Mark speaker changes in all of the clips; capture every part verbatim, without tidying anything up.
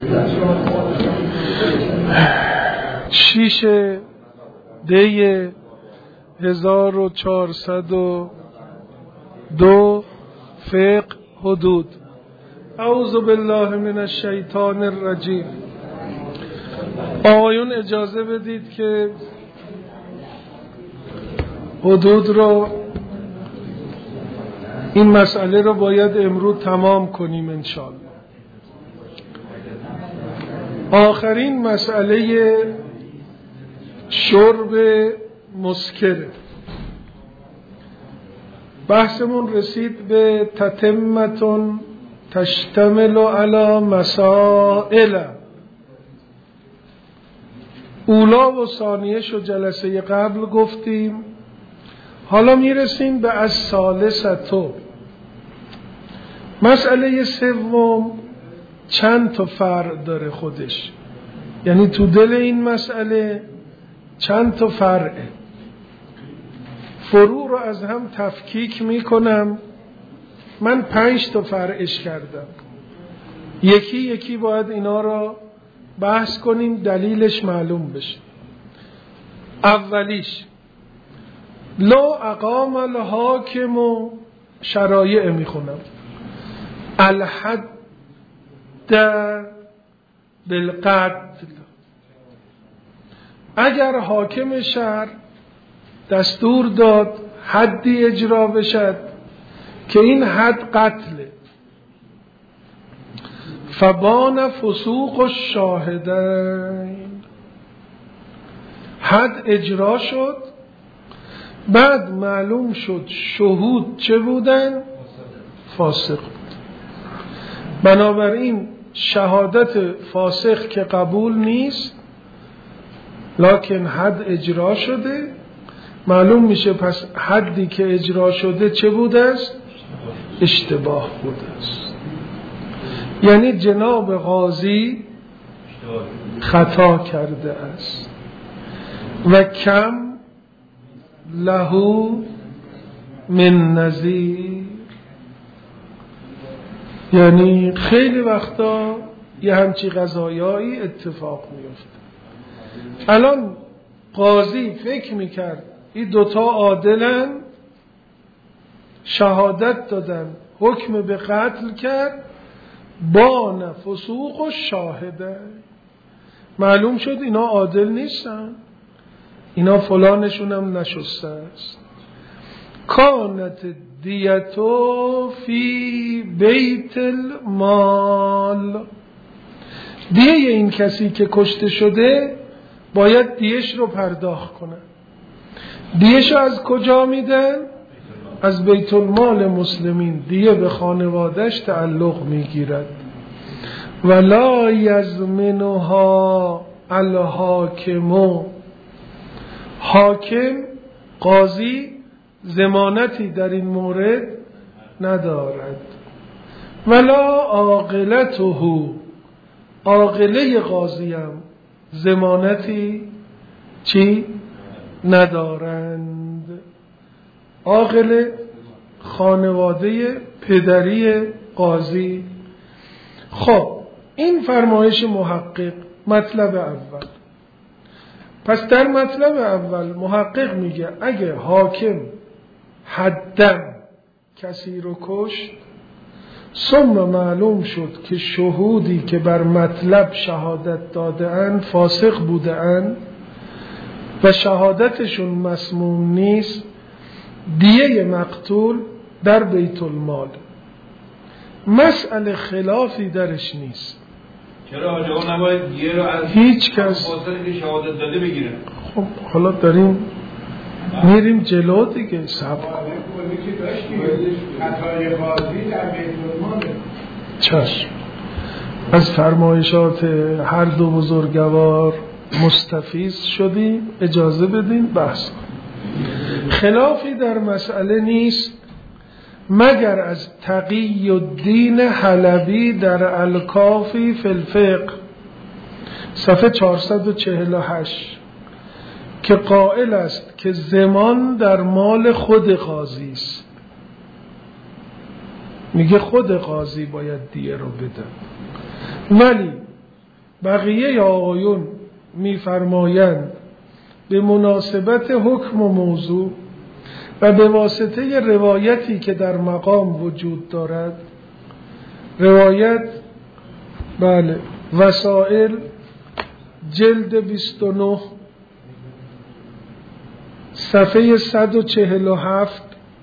Speaker 1: شیش دی هزار و چهارصد و دو فقه حدود. اعوذ بالله من الشیطان الرجیم. آقایون اجازه بدید که حدود رو، این مسئله رو باید امروز تمام کنیم انشاءالله. آخرین مسئله شرب مسکر. بحثمون رسید به تتمتون تشتمل علی مسائل. اولا و ثانیه‌ش و جلسه قبل گفتیم. حالا میرسیم به الثالثه. مسئله سوم چند تا فرع داره خودش، یعنی تو دل این مسئله چند تا فرعه. فروع رو از هم تفکیک میکنم. من پنج تا فرعش کردم، یکی یکی باید اینا رو بحث کنیم، دلیلش معلوم بشه. اولیش لو اقام الحاکم و شرایع میخونم. الحد بالقتل. اگر حاکم شهر دستور داد حدی اجرا بشد که این حد قتله، فبان فسوق الشاهدین. حد اجرا شد، بعد معلوم شد شهود چه بودن؟ فاسق بود. بنابراین شهادت فاسق که قبول نیست، لکن حد اجرا شده، معلوم میشه پس حدی که اجرا شده چه بوده است؟ اشتباه بوده است. یعنی جناب قاضی خطا کرده است و کم لهو من نظیر. یعنی خیلی وقتا یه همچی قضایایی اتفاق میفته. الان قاضی فکر میکرد این دوتا عادلن، شهادت دادن، حکم به قتل کرد، بان فسوق و شاهده. معلوم شد اینا عادل نیستن، اینا فلانشون هم نشسته است. کانت دیتو فی بیت المال. دیه این کسی که کشته شده باید دیهش رو پرداخت کنن. دیهش رو از کجا میدن؟ از بیت المال مسلمین. دیه به خانوادهش تعلق میگیرد. ولا یضمنها الحاکم. حاکم قاضی ضمانتی در این مورد ندارد. ولا عاقلته. عاقله قاضی هم ضمانتی چی؟ ندارند. عاقله خانواده پدری قاضی. خب این فرمایش محقق مطلب اول. پس در مطلب اول محقق میگه اگه حاکم حدن کسی رو کشت، ثم معلوم شد که شهودی که بر مطلب شهادت داده اند فاسق بوده اند و شهادتشون مسموم نیست، دیه مقتول در بیت المال. مسئله خلافی درش نیست.
Speaker 2: چرا آجا نباید دیه رو از
Speaker 1: هیچ کس
Speaker 2: فاسقی که شهادت داده بگیره؟
Speaker 1: خب حالا داریم میریم جلو دیگه. صبر
Speaker 3: خطای قاضی در بیت المال.
Speaker 1: چشم. از فرمایشات هر دو بزرگوار مستفیض شدیم، اجازه بدین بحث کنیم. خلافی در مسئله نیست مگر از تقی الدین حلبی در الکافی فی الفقه صفحه چهارصد و چهل و هشت که قائل است که ضمان در مال خود قاضی است. میگه خود قاضی باید دیه رو بده، ولی بقیه آقایون میفرمایند به مناسبت حکم و موضوع و به واسطه روایتی که در مقام وجود دارد، روایت بله وسائل جلد بیست و نه صفحه صد و چهل و هفت،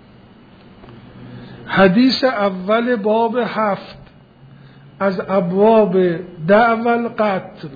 Speaker 1: حدیث اول باب هفت از ابواب دعوی القتل،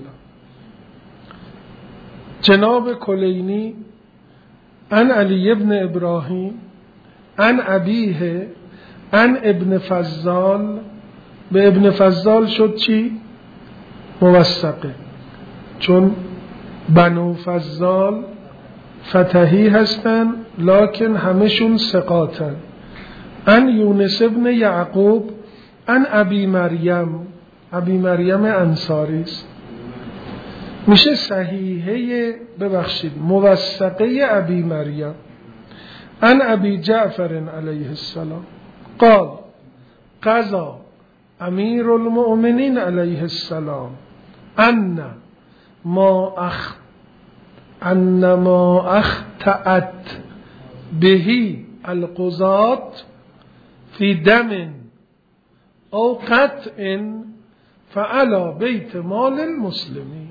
Speaker 1: جناب کلینی عن علی ابن ابراهیم عن ابیه عن ابن فضال. به ابن فضال شد چی؟ موثقه، چون بنو فضال فتحی هستن لکن همشون ثقاتن. عن یونس ابن یعقوب عن ابی مریم، ابی مریم انصاری است، میشه صحیحه ببخشید موثقه ابی مریم. عن ابی جعفر علیه السلام قال قضا امیر المؤمنین علیه السلام ان ما اخ ان ما اخطأت بهی القضات فی دم او قطع فعلا بیت مال المسلمین.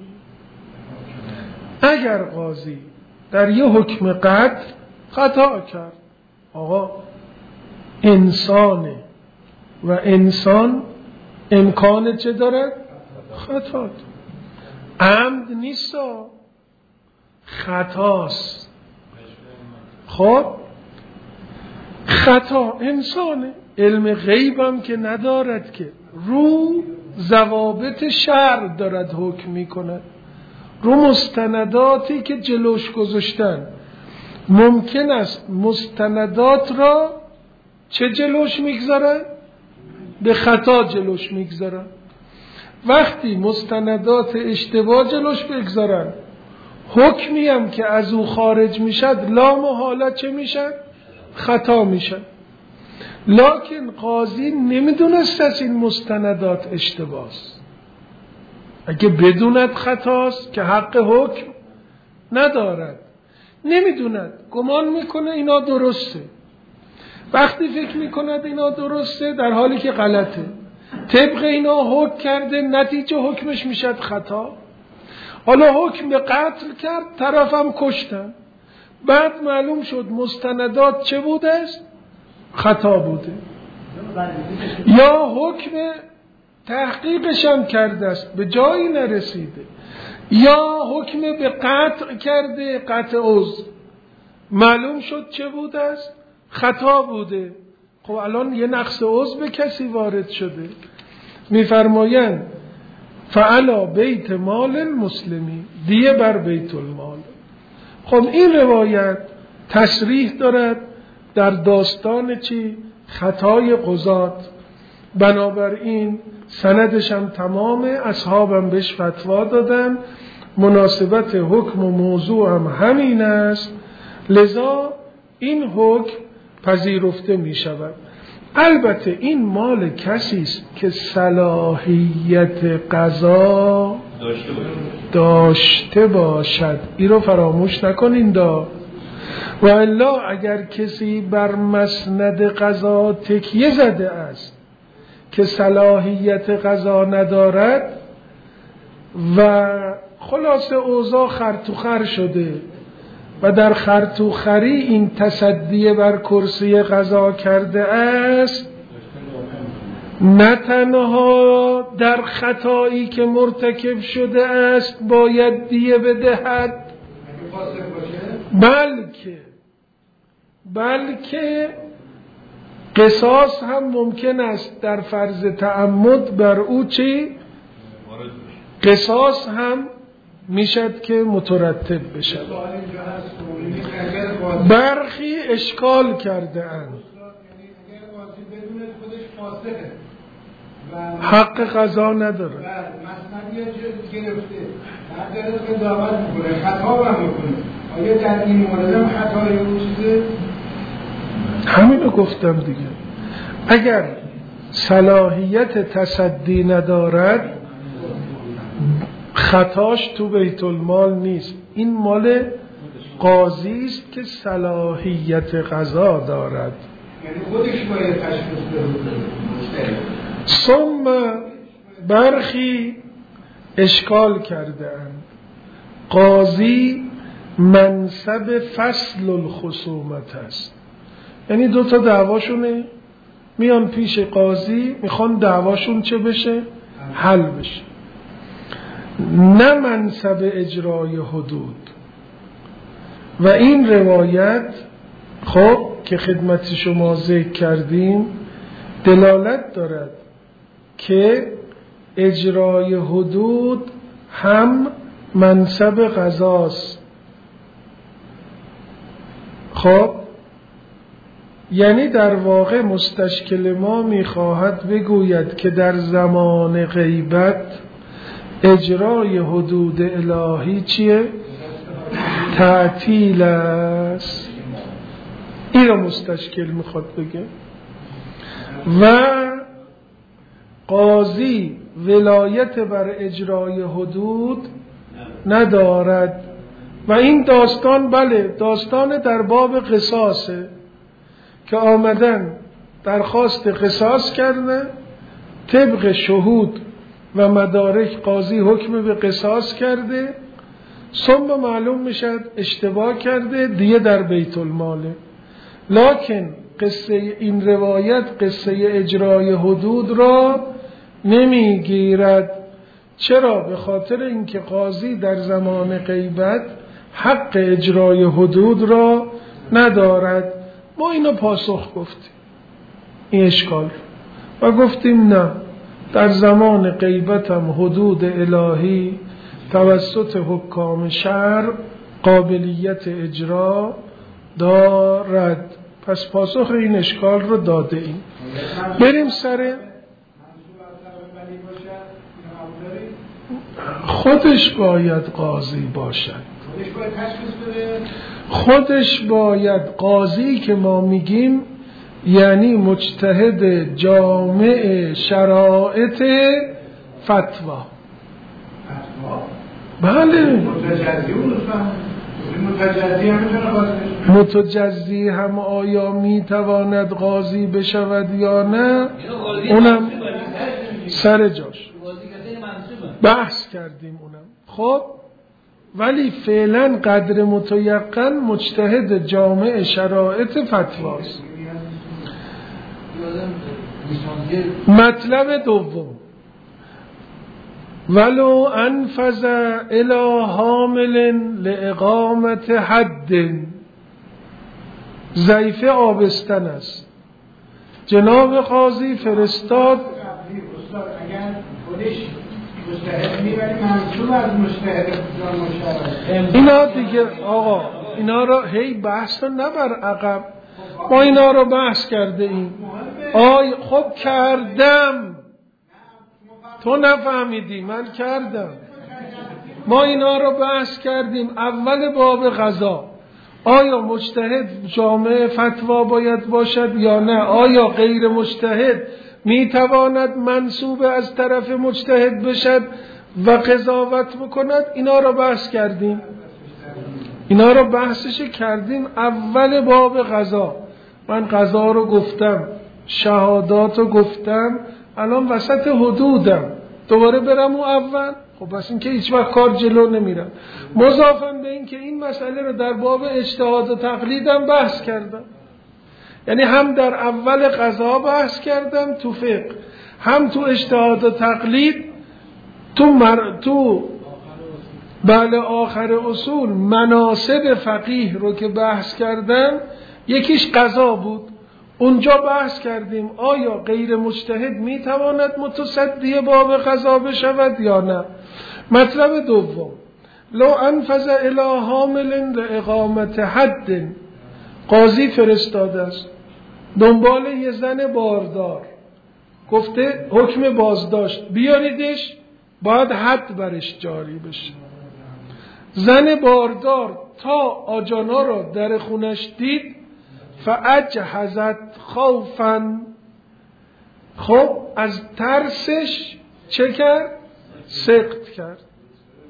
Speaker 1: اگر قاضی در یه حکم قتل خطا کرد، آقا انسانه و انسان امکان چه داره؟ خطا. عمد نیستا، خطاست. خب خطا انسانه، علم غیبم که ندارد، که رو ضوابط شرع دارد حکم میکند، رو مستنداتی که جلوش گذاشتن. ممکن است مستندات را چه جلوش میگذارن؟ به خطا جلوش میگذارن. وقتی مستندات اشتباه جلوش بگذارن، حکمی هم که از او خارج میشد لا محاله چه میشد؟ خطا میشد. لکن قاضی نمیدونست از این مستندات اشتباهست. اگه بدوند خطاست که حق حکم ندارد، نمیدوند، گمان میکنه اینا درسته. وقتی فکر میکند اینا درسته در حالی که غلطه، طبق اینا حکم کرده، نتیجه حکمش میشد خطا. حالا حکم به قتل کرد، طرفم کشتن، بعد معلوم شد مستندات چه بوده است؟ خطا بوده. یا حکم تحقیقش هم کرده است به جایی نرسیده، یا حکم به قطع کرده، قطع عضو، معلوم شد چه بوده است؟ خطا بوده. خب الان یه نقص عضو به کسی وارد شده. میفرمایند فعلا بیت مال المسلمی، دیه بر بیت المال. خب این روایت تصریح دارد در داستان چی؟ خطای قضات. بنابراین سندش هم تمامه، اصحابم بهش فتوا دادن، مناسبت حکم و موضوع هم همین است، لذا این حکم پذیرفته می شود. البته این مال کسی است که صلاحیت قضا داشته باشد، این رو فراموش نکنین دا. و الا اگر کسی بر مسند قضا تکیه زده است که صلاحیت قضا ندارد و خلاص اوضاع خرطوخر شده و در خرطوخری این تصدی بر کرسی قضا کرده است، نه تنها در خطایی که مرتکب شده است باید دیه بدهد، بلکه بلکه قصاص هم ممکن است در فرض تعمد بر او چی؟ قصاص هم میشد که مترتب بشد. برخی اشکال کرده اند حق قضا نداره،
Speaker 3: آیا در این مورد هم خطای او چیزه؟
Speaker 1: همینو گفتم دیگه. اگر صلاحیت تصدی ندارد خطاش تو بیت المال نیست، این مال قاضی است که صلاحیت قضا دارد.
Speaker 3: یعنی خودش باید تشخیص بده.
Speaker 1: ثم برخی اشکال کردند قاضی منصب فصل الخصومت است، یعنی دو تا دعواشونه میان پیش قاضی میخوان دعواشون چه بشه؟ حل بشه، نه منصب اجرای حدود. و این روایت خب که خدمت شما ذکر کردیم دلالت دارد که اجرای حدود هم منصب قضاست. خب یعنی در واقع مستشکل ما میخواهد بگوید که در زمان غیبت اجرای حدود الهی چیه؟ تعطیل است. این را مستشکل میخواد بگه. و قاضی ولایت بر اجرای حدود ندارد. و این داستان بله داستان در باب قصاصه که آمدن درخواست قصاص کرده، طبق شهود و مدارک قاضی حکم به قصاص کرده، ثم معلوم میشد اشتباه کرده، دیگه در بیت الماله. لکن قصه این روایت قصه اجرای حدود را نمیگیرد. چرا؟ به خاطر اینکه قاضی در زمان غیبت حق اجرای حدود را ندارد. ما اینو پاسخ گفتیم این اشکال و گفتیم نه، در زمان غیبت هم حدود الهی توسط حکام شرع قابلیت اجرا دارد. پس پاسخ این اشکال رو داده ایم. بریم سر خودش باید قاضی باشد، خودش باید قاضی که ما میگیم یعنی مجتهد جامع شرایط فتوا. بله متجزی هم آیا میتواند قاضی بشود یا نه، اونم سر جاش بحث کردیم اونم. خب ولی فعلا قدر متیقن مجتهد جامع شرایط فتواست. مطلب دوم ولو انفذ الى حامل لاقامت حد، ضعیف آبستن است. جناب قاضی فرستاد
Speaker 3: اگر خودش مجتهد میبری منصوب از مجتهد
Speaker 1: اینا دیگه آقا اینا رو هی بحث رو نبر عقب، ما اینا رو بحث کرده ایم. آی خب کردم، تو نفهمیدی، من کردم. ما اینا رو بحث کردیم. اول باب قضا آیا مجتهد جامع فتوا باید باشد یا نه؟ آیا غیر مجتهد میتواند منسوب از طرف مجتهد بشد و قضاوت بکند؟ اینا رو بحث کردیم، اینا رو بحثش کردیم اول باب قضا. من قضا رو گفتم، شهادات رو گفتم، الان وسط حدودم، دوباره برم اون اول؟ خب بس این که هیچ وقت کار جلو نمیرم. مضافاً به این که این مسئله رو در باب اجتهاد و تقلیدم بحث کردم، یعنی هم در اول قضا بحث کردم تو فقه، هم تو اجتهاد و تقلید تو مر... تو بله آخر اصول مناسب فقیه رو که بحث کردم، یکیش قضا بود. اونجا بحث کردیم آیا غیر مجتهد میتواند متصدی باب قضا بشود یا نه. مطلب دوم لو انفذ الی حامل لاقامت حد، قاضی فرستاده است دنبال یه زن باردار، گفته حکم بازداشت بیاریدش، باید حد برش جاری بشه. زن باردار تا آجانا رو در خونش دید فاجهزت خوفا، خب از ترسش چه کرد؟ سقط کرد.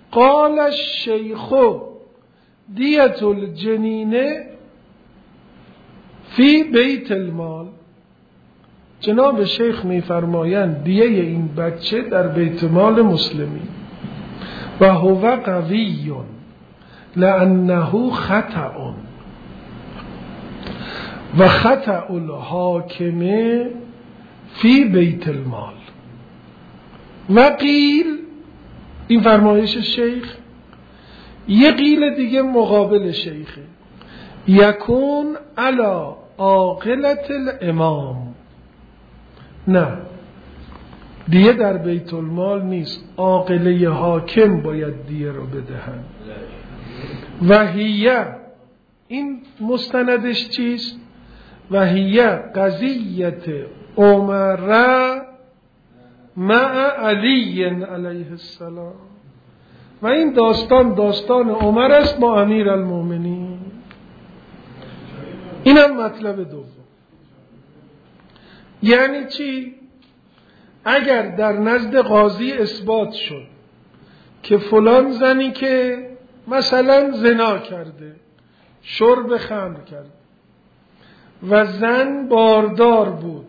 Speaker 1: قال الشیخ دیت الجنین فی بیت المال. جناب شیخ میفرمایند دیه این بچه در بیت مال مسلمین. و هو قوی لانه خطأ و خطأ الحاکم فی بیت المال. و قیل، این فرمایش شیخ، یه قیل دیگه مقابل شیخه، یکون علی عاقلة الامام. نه، دیه در بیت المال نیست، عاقله حاکم باید دیه رو بدهن. و هیه، این مستندش چیست؟ و هیه قضیت عمر مع علی علیه السلام. و این داستان داستان عمر است با امیر المؤمنین. اینم مطلب دوم. یعنی چی؟ اگر در نزد قاضی اثبات شد که فلان زنی که مثلا زنا کرده، شرب خمر کرده و زن باردار بود،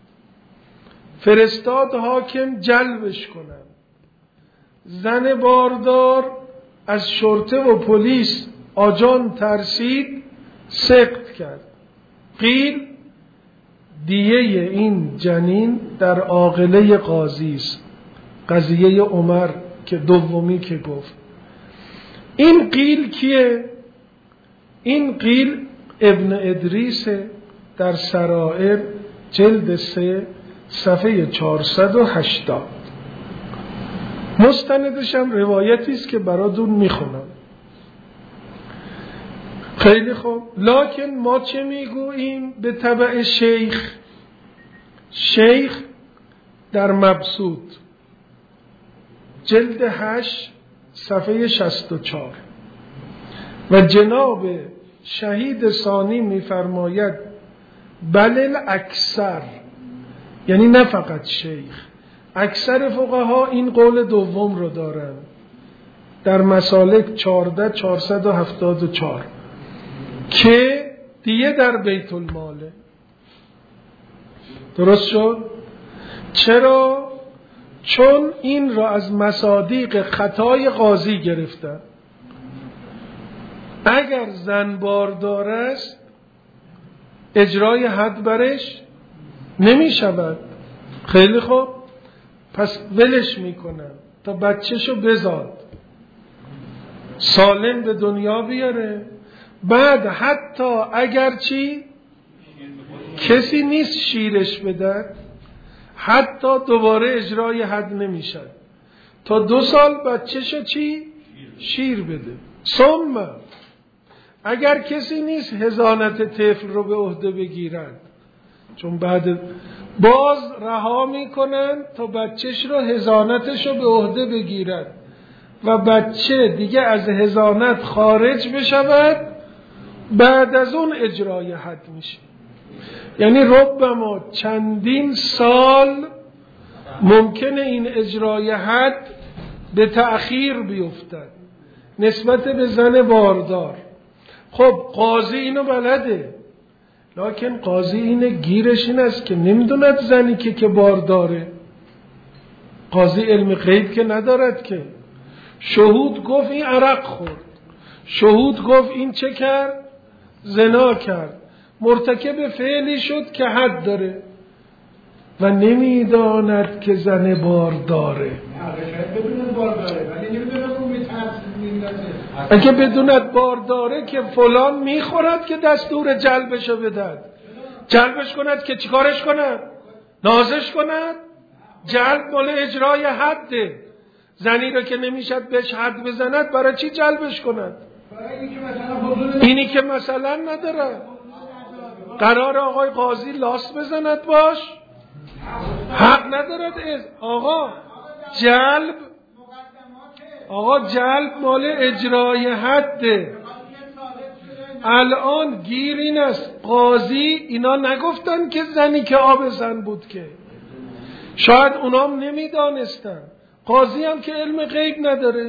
Speaker 1: فرستاد حاکم جلبش کنن، زن باردار از شرطه و پلیس آجان ترسید، سقط کرد. قیل دیه این جنین در عاقله قاضی است. قضیه عمر که دومی که گفت. این قیل کیه؟ این قیل ابن ادریس در سرائر جلد سه صفحه چهارصد و هشتاد. مستندش هم روایتی است که براتون میخونم. خیلی خوب، لکن ما چه میگوییم به تبع شیخ؟ شیخ در مبسوط جلد هشت صفحه شصت و چهار و جناب شهید ثانی میفرماید بل اکثر، یعنی نه فقط شیخ، اکثر فقها این قول دوم رو دارن در مسالک چهارده چهارصد و هفتاد و چهار که دیه در بیت الماله. درست شد؟ چرا؟ چون این را از مصادیق خطای قاضی گرفتن. اگر زن باردار است اجرای حد برش نمی شود. خیلی خوب، پس ولش میکنن تا بچهشو بزاد، سالم به دنیا بیاره. بعد حتی اگر چی کسی نیست شیرش بدن، حتی دوباره اجرای حد نمیشد تا دو سال بچهشو چی شیر بده. ثم اگر کسی نیست حضانت طفل رو به عهده بگیرن، چون بعد باز رها میکنن تا بچهش رو حضانتش رو به عهده بگیرن و بچه دیگه از حضانت خارج بشود، بعد از اون اجرای حد میشه. یعنی ربما چندین سال ممکنه این اجرای حد به تأخیر بیفتد نسبت به زن باردار. خب قاضی اینو بلده، لکن قاضی اینه گیرش این است که نمیدوند زنی که که بارداره. قاضی علم غیب که ندارد که. شهود گفت این عرق خورد، شهود گفت این چه کرد؟ زنا کرد، مرتکب فعلی شد که حد داره و نمیداند که زن بارداره. اگه بدوند بارداره که فلان میخورد که دستور جلبشو بدهد، جلبش کند که چیکارش کند؟ نازش کند. جلب مال اجرای حده. زنی رو که نمیشد بهش حد بزند برای چی جلبش کند؟ اینی که مثلا نداره. قرار آقای قاضی لاس بزند باش؟ حق ندارد. آقا جلب آقا جلب مال اجرای حده. الان گیر این است، قاضی اینا نگفتن که زنی که آب زن بود، که شاید اونام نمیدانستن. قاضی هم که علم غیب نداره،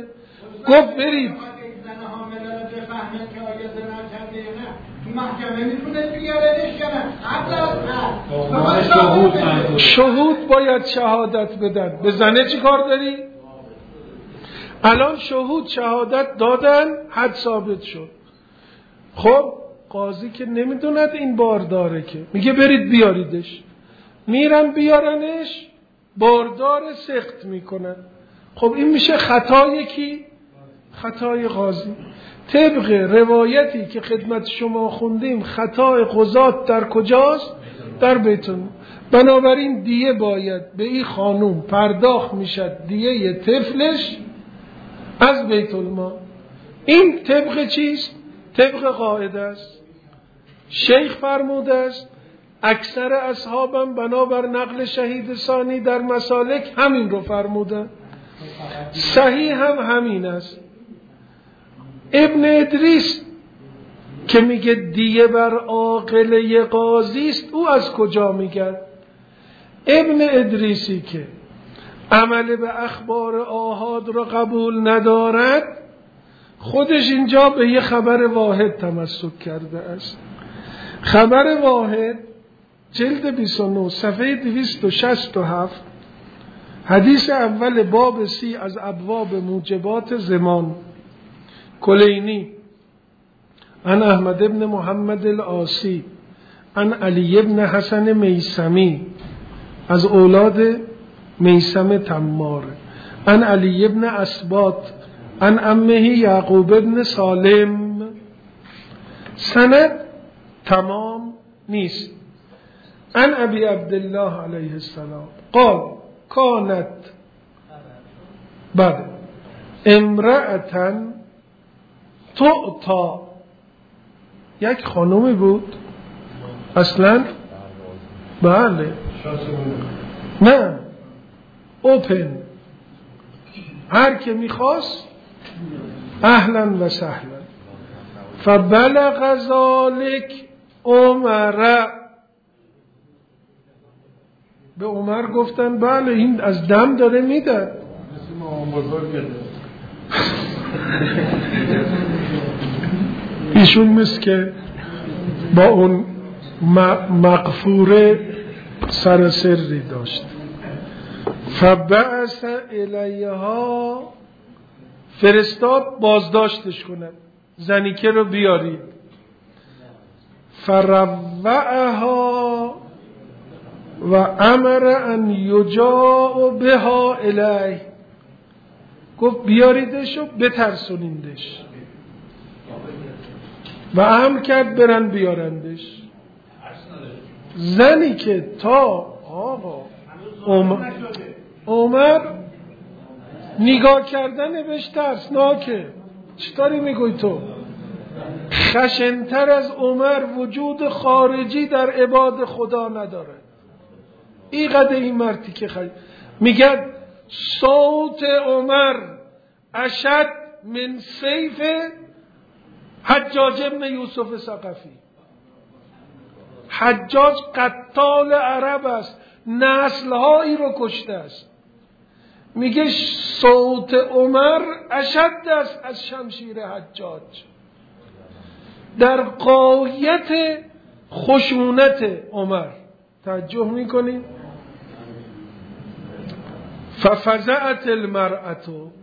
Speaker 1: گفت برید
Speaker 3: زن حامله رو بفهمه که آیا زنا کرده یا نه تو محکمه میتونه بیاردش کنه قبل از
Speaker 2: شهود
Speaker 1: شهود باید شهادت بدن. به زنه چی کار داری؟ الان شهود شهادت دادن، حد ثابت شد. خب قاضی که نمیدوند این بارداره، که میگه برید بیاریدش. میرن بیارنش، باردار سخت میکنن. خب این میشه خطای کی؟ خطای قاضی. طبق روایتی که خدمت شما خوندیم خطای قضات در کجاست؟ در بیت المال. بنابراین دیه باید به این خانوم پرداخت میشد، دیه طفلش از بیت المال. این طبق چیست؟ طبق قاعده است. شیخ فرموده است، اکثر اصحابم بنابر نقل شهید ثانی در مسالک همین رو فرمودن. صحیح هم همین است. ابن ادریس که میگه دیه بر عاقله قاضی است، او از کجا میگه؟ ابن ادریسی که عمل به اخبار آحاد را قبول ندارد، خودش اینجا به یه خبر واحد تمسک کرده است. خبر واحد جلد بیست و نه صفحه دویست و شصت و هفت، حدیث اول باب سی از ابواب موجبات زمان، کلینی عن احمد بن محمد العاصی عن علی بن حسن میثمی از اولاد میثم تمار، عن علی بن اسباط عن عمه یعقوب بن سالم. سند تمام نیست. عن ابی عبدالله علیه السلام قال کانت بعد امرأة تعطا، یک خانومی بود اصلا، بله نه اوپن، هر که میخواست اهلا و سهلا. فبلغ ذلك عمر، به عمر گفتن بله این از دم داره میده. ایشون مثل که با اون مغفوره سرسری داشت. فبعث الیها، فرستاد بازداشتش کنند، زنیکه رو بیارید. فروعها و امر ان یجاء بها الیه، گفت بیاریدش و بترسونیندش و امر کرد برن بیارندش. زنی که تا آقا عمر, عمر نگاه کردن بهش ترسناکه. چطوری میگوی تو؟ خشنتر از عمر وجود خارجی در عباد خدا نداره. اینقدر این مردی که خیلی میگه صوت عمر اشد من سیف حجاج ابن یوسف ثقفی. حجاج قتال عرب است، نسلهایی رو کشته است. میگه صوت عمر اشد است از شمشیر حجاج. در غایت خشونت عمر توجه میکنید. ففزعت المرأة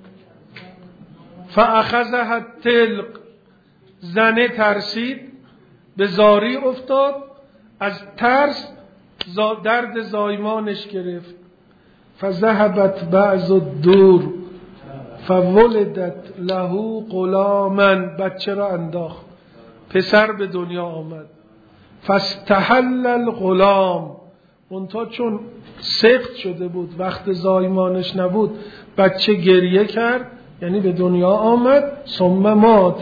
Speaker 1: فاخذها الطلق، زنه ترسید، به زاری افتاد، از ترس درد زایمانش گرفت. فذهبت بعض الدور فولدت له غلاما، بچه را انداخت، پسر به دنیا آمد. فاستحل الغلام، اونتا چون سخت شده بود، وقت زایمانش نبود، بچه گریه کرد، یعنی به دنیا آمد. ثم مات.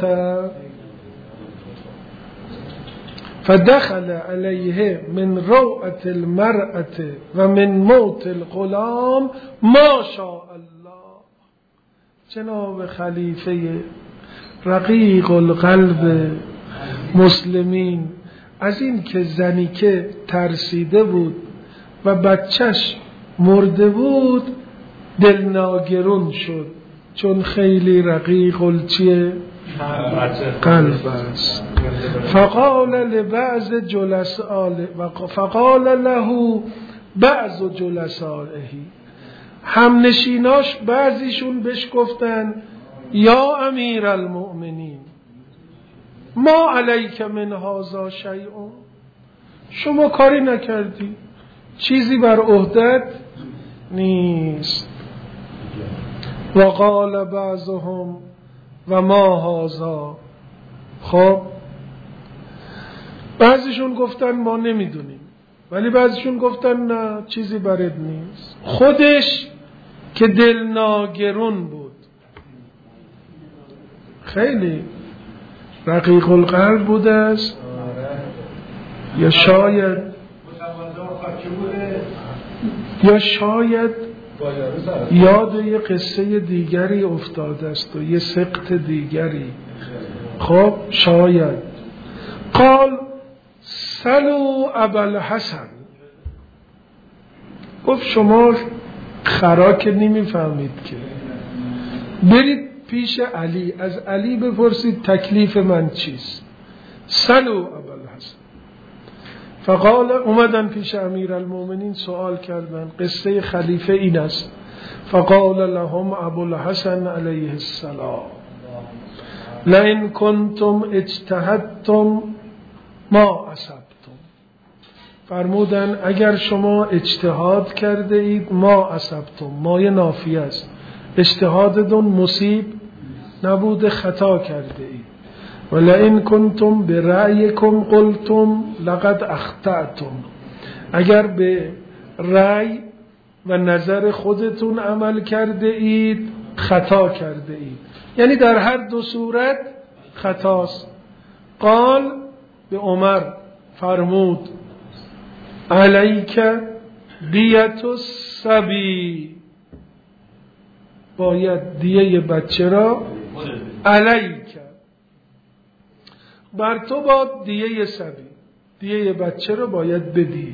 Speaker 1: فدخل علیه من روعة المرأة و من موت الغلام ما شاء الله. جناب خلیفه رقیق القلب مسلمین از این که زنی که ترسیده بود و بچهش مرده بود دلناگرون شد. چون خیلی رقیق الچیه قلب است. فقال لبعض جلساء فقال له بعض جلسائه، همنشیناش بعضیشون بهش گفتن یا امیر المؤمنین ما علیک من هذا شیء، شما کاری نکردی، چیزی بر عهدت نیست. و قال بعضهم و ما هذا، خب بعضیشون گفتن ما نمیدونیم، ولی بعضیشون گفتن نه چیزی برد نیست. خودش که دل ناگرون بود، خیلی رقیق القلب بوده است، یا شاید یا شاید یاد یه قصه دیگری افتاده است و یه سقط دیگری. خب شاید قال سلو ابوالحسن، گفت شما خراک نمیفهمید که، برید پیش علی، از علی بپرسید تکلیف من چیست. سلو ابوالحسن. فقال، اومدن پیش امیر المؤمنین سوال کردن، قصه خلیفه این است. فقال لهم ابوالحسن علیه السلام لئن کنتم اجتهدتم ما اصبتم، فرمودن اگر شما اجتهاد کرده اید ما اصبتم، مایه نافیه است، اجتهادتون مصیب نبوده، خطا کرده اید. ولئن کنتم برأیکم قلتم لقد اخطأتم، اگر به رأی و نظر خودتون عمل کرده اید خطا کرده اید، یعنی در هر دو صورت خطاست. قال، به عمر فرمود علیک دیت الصبی، باید دیه بچه را علیک، بر تو با دیه صبی، دیه بچه را باید بدی.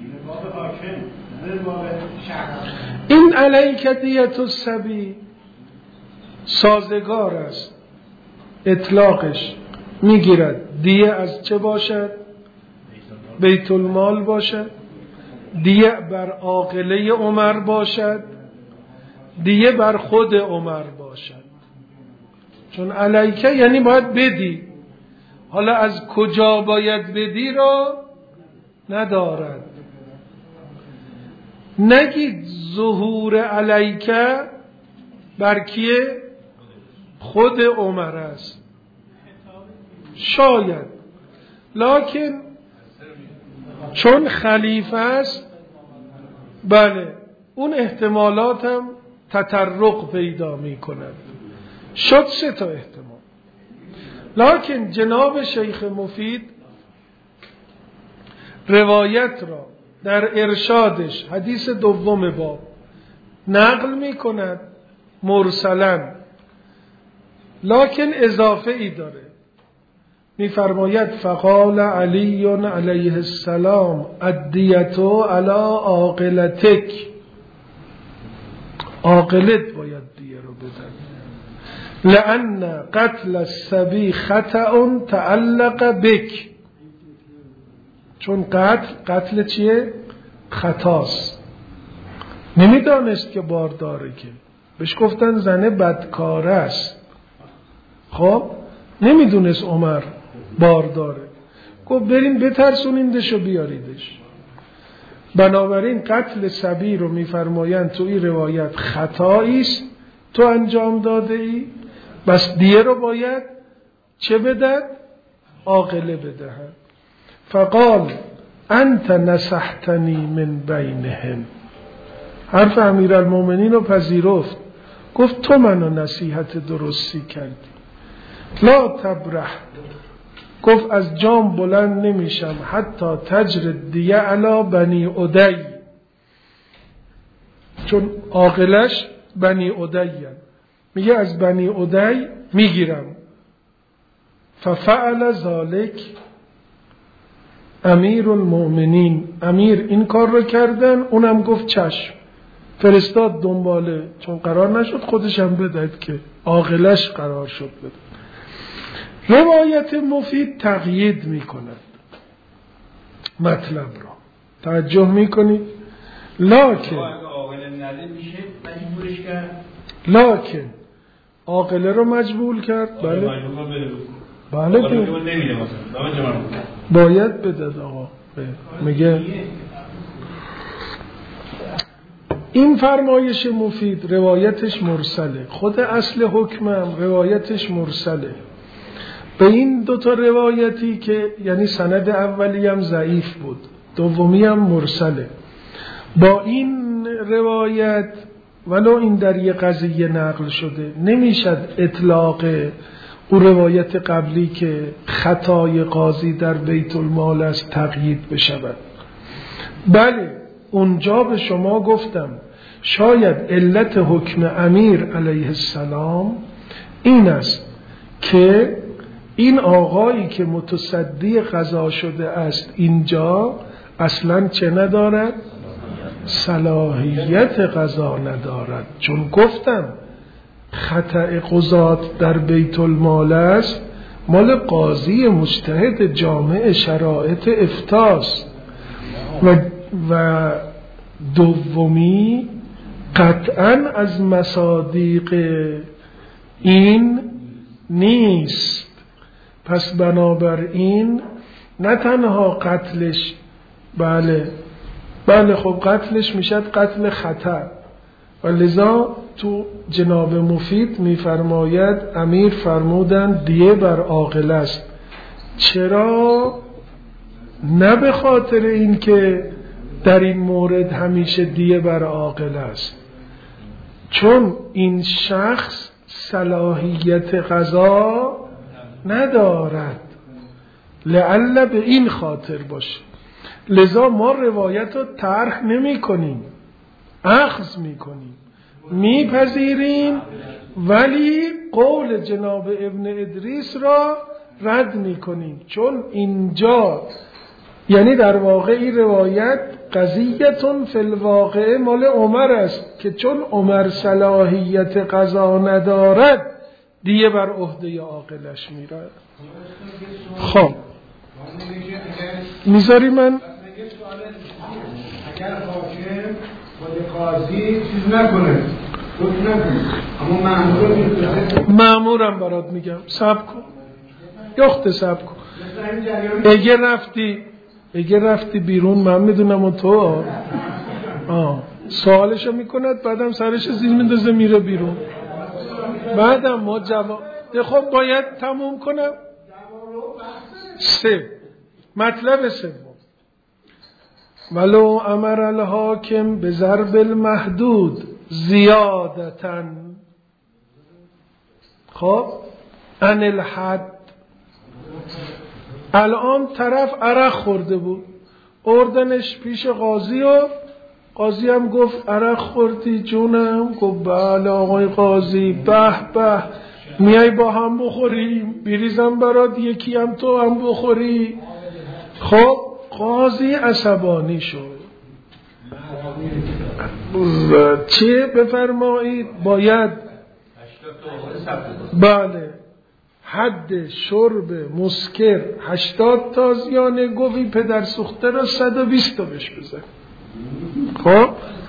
Speaker 1: این علیک دیت الصبی سازگار است، اطلاقش میگیرد دیه از چه باشد؟ بیت المال باشد، دیه بر عاقله عمر باشد، دیه بر خود عمر باشد. چون علیکه یعنی باید بدی، حالا از کجا باید بدی را ندارد. نگید ظهور علیکه بر کیه؟ خود عمر است، شاید، لکن چون خلیفه است بله اون احتمالات هم تطرق پیدا می کند. شد سه تا احتمال. لکن جناب شیخ مفید روایت را در ارشادش حدیث دوم باب نقل می کند مرسلا، لکن اضافه ای داره. می فرماید فقال علی علیه السلام الدیتو علی عاقلتک، عاقلت باید دیه رو بدن، لأن قتل الصبی خطأ تعلق بک، چون قتل قتل چیه؟ خطاست، نمیدانست که بارداره، که بهش گفتن زنه بدکاره است، خب نمیدونست عمر بارداره، گفت بریم بترسونیندش و بیاریدش. بنابراین قتل صبی رو میفرمایند تو این روایت خطایی است تو انجام داده ای، بس دیه رو باید چه بدهد؟ عاقله بدهد. فقال انت نصحتنی من بینهم، حرف امیرالمومنین رو پذیرفت، گفت تو منو نصیحت درستی کردی. لا تبرح، گفت از جام بلند نمیشم حتی تجر دیه علی بنی عدی، چون عاقلش بنی عدی، میگه از بنی عدی میگیرم. ففعل ذالک امیر المؤمنین، امیر این کار رو کردن، اونم گفت چشم. فرستاد دنباله، چون قرار نشد خودش هم بدهد که عاقلش قرار شد بده. روایت مفید تقیید می کند مطلب را، توجه می کنید. لکن لکن عاقله رو مجبور کرد. بله بله باید بدد آقا. میگه این فرمایش مفید روایتش مرسله، خود اصل حکمم روایتش مرسله. به این دوتا روایتی که یعنی سند اولی هم ضعیف بود، دومی هم مرسله، با این روایت ولو این در یه قضیه نقل شده نمیشد اطلاق او روایت قبلی که خطای قاضی در بیت المال است تقیید بشود. بله اونجا به شما گفتم شاید علت حکم امیر علیه السلام این است که این آقایی که متصدی قضا شده است اینجا اصلا چه ندارد؟ صلاحیت قضا ندارد. چون گفتم خطأ قضات در بیت المال است مال قاضی مجتهد جامع شرایط افتاست. و, و دومی قطعا از مصادیق این نیست. پس بنابراین نه تنها قتلش بله بله خب قتلش میشد قتل خطا، و لذا تو جناب مفید میفرماید امیر فرمودن دیه بر عاقل است. چرا؟ نه به خاطر این که در این مورد همیشه دیه بر عاقل است، چون این شخص صلاحیت قضا ندارد، لعل به این خاطر باشه. لذا ما روایت رو طرح نمی کنیم، اخذ می کنیم، می پذیریم، ولی قول جناب ابن ادریس را رد می کنیم. چون اینجا یعنی در واقع این روایت قضیتون فی الواقع مال عمر است که چون عمر صلاحیت قضا ندارد دیگه بر عهده عاقلش میره. خب میذاری من
Speaker 3: اگر حاکم خود قاضی چیز نکنه گفت نکنه اما مأمور
Speaker 1: مأمورم برات میگم صبر کن یخت صبر کن. اگه رفتی اگه رفتی بیرون من میدونم و تو آه سوالشو میکند بعدم سرش زیر میندازه میره بیرون، بعدم ما جواب خب باید تموم کنم. سه مطلب سوم ولو امر الحاکم به ضرب المحدود زیادتاً خب عن الحد. الان طرف عرق خورده بود اردنش پیش قاضی و قاضی هم گفت عرق خوردی جونم؟ گفت بله آقای قاضی. به به میای با هم بخوریم بریزم برات یکی هم تو هم بخوری. خب قاضی عصبانی شد. چه بفرمایید؟ باید بله حد شرب مسکر هشتاد تازیانه. گوی پدر سوخته را صد و بیست تا بهش بزن. خب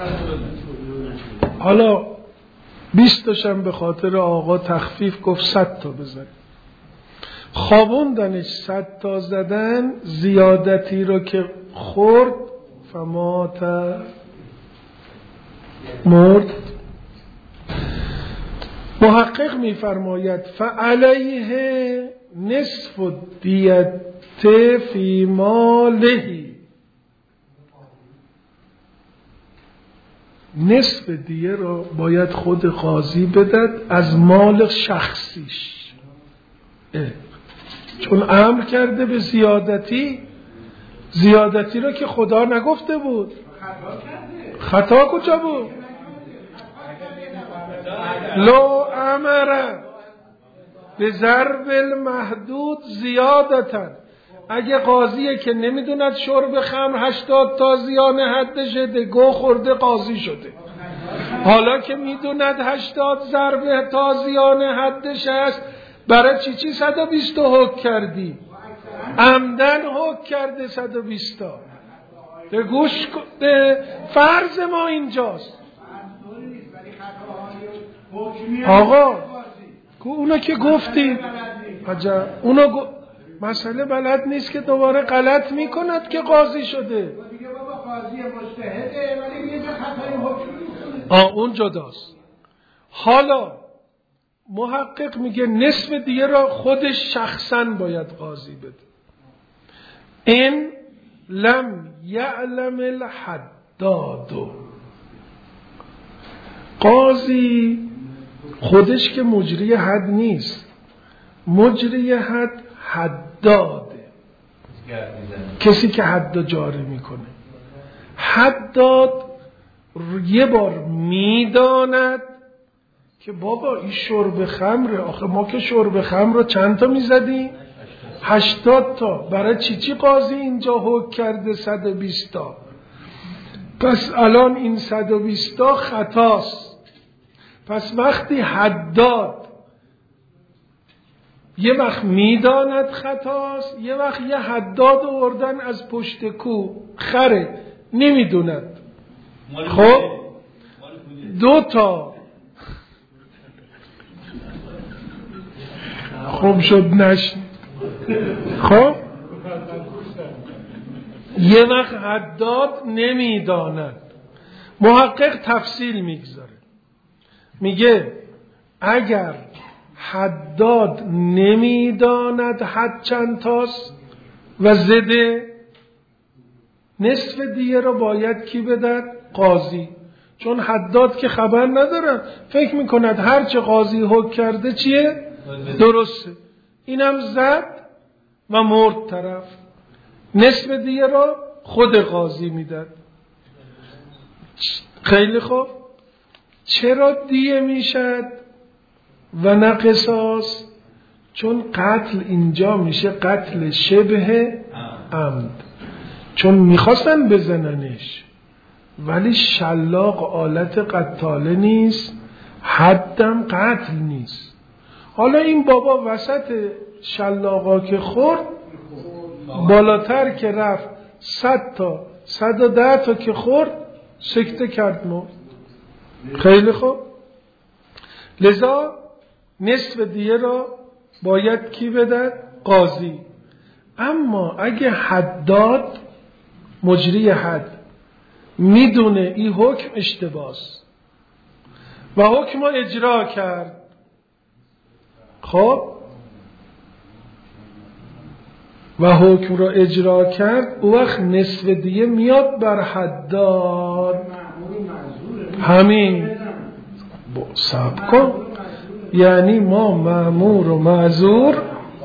Speaker 1: حالا بیست تاشم به خاطر آقا تخفیف گفت صد تا بزن. خوابوندنش صد تا زدن زیادتی رو که خورد فمات مرد. محقق میفرماید فعلیه نصف دیت فی ماله، نصف دیه رو باید خود قاضی بدد از مال شخصیش، چون امر کرده به زیادتی. زیادتی رو که خدا نگفته بود. خطا کجا بود؟ لو امر به ضرب المحدود زیادتاً. اگه قاضیه که نمیدوند شرب خمر هشتاد تازیانه حدشه ده گو خورده قاضی شده. حالا که میدوند هشتاد ضرب تازیان حدش است، برای چی چی صد و بیست حکم کردی؟ عمدن حکم کرده صد و بیست تا. ده گوش ده فرض ما اینجاست آقا، اونا که گفتی عجب، اونا گو... مسئله بلد نیست که دوباره غلط میکند که قاضی شده. آه اون جداست. حالا محقق میگه نصف دیگه را خودش شخصا باید قاضی بده. این لم یعلم الحداد، قاضی خودش که مجری حد نیست، مجری حد حداده، کسی که حد جاری میکنه. حداد یه بار میداند که بابا این شرب خمره، آخه ما که شرب خمر رو چند تا میزدیم؟ هشتاد تا. برای چی چی قاضی اینجا حکم کرده صد و بیست تا؟ پس الان این صد و بیست تا خطاست. پس وقتی حداد یه وقت میداند خطاست، یه وقت یه حداد آوردن از پشت کو خره نمیدوند. خب دو تا خوب شد نشد. خب یه وقت حداد نمیداند. محقق تفصیل میگذاره، میگه اگر حداد نمیداند حد چند تاست و زده، نصف دیگه رو باید کی بدد؟ قاضی. چون حداد که خبر ندارن، فکر میکند هرچه قاضی حکم کرده چیه؟ درسته. اینم زد و مرد طرف، نصف دیگه رو خود قاضی میداد. خیلی خوب. چرا دیه میشد و نه قصاص؟ چون قتل اینجا میشه قتل شبه عمد، چون میخواستن بزننش ولی شلاق آلت قتاله نیست، حدم قتل نیست. حالا این بابا وسط شلاقا که خورد، بالاتر که رفت صد تا صد و ده تا که خورد سکته کرد مرد. خیلی خوب. لذا نصف دیه را باید کی بدد؟ قاضی. اما اگه حداد مجری حد میدونه این حکم اشتباس و حکم رو اجرا کرد، خب و حکم رو اجرا کرد، او وقت نصف دیه میاد بر حداد. همین صبر کن، یعنی ما مأمور و معذور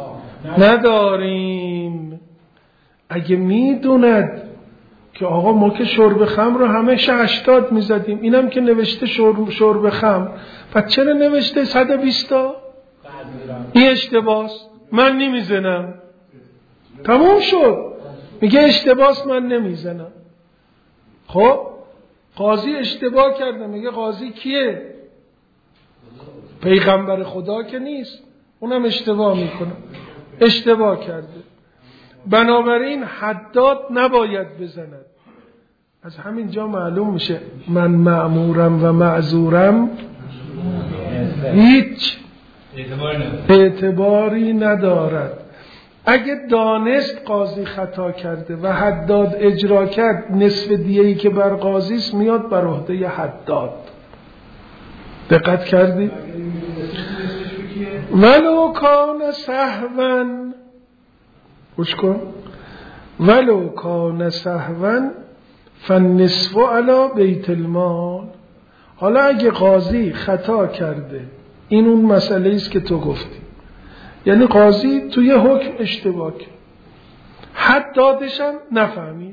Speaker 1: نداریم. اگه میدوند که آقا ما که شرب خمر رو همه هشتاد میزدیم، اینم که نوشته شرب, شرب خمر، پس چرا نوشته صد و بیست تا؟ این اشتباس، من نمیزنم. تموم شد. میگه اشتباس، من نمیزنم. خب قاضی اشتباه کرده. میگه قاضی کیه؟ پیغمبر خدا که نیست، اونم اشتباه میکنه. اشتباه کرده، بنابراین حداد نباید بزند. از همین جا معلوم میشه من مأمورم و معذورم هیچ اعتباری ندارد. اگه دانست قاضی خطا کرده و حداد اجرا کرد، نصف دیه‌ای که بر قاضی است میاد بر عهده حداد. دقت کردی؟ ولو کان سهوا، گوش کن، ولو کان سهوا فالنصف علی بیت المال. حالا اگه قاضی خطا کرده، این اون مسئله است که تو گفتی، یعنی قاضی توی حکم اشتباه کرد، حد دادشم نفهمید،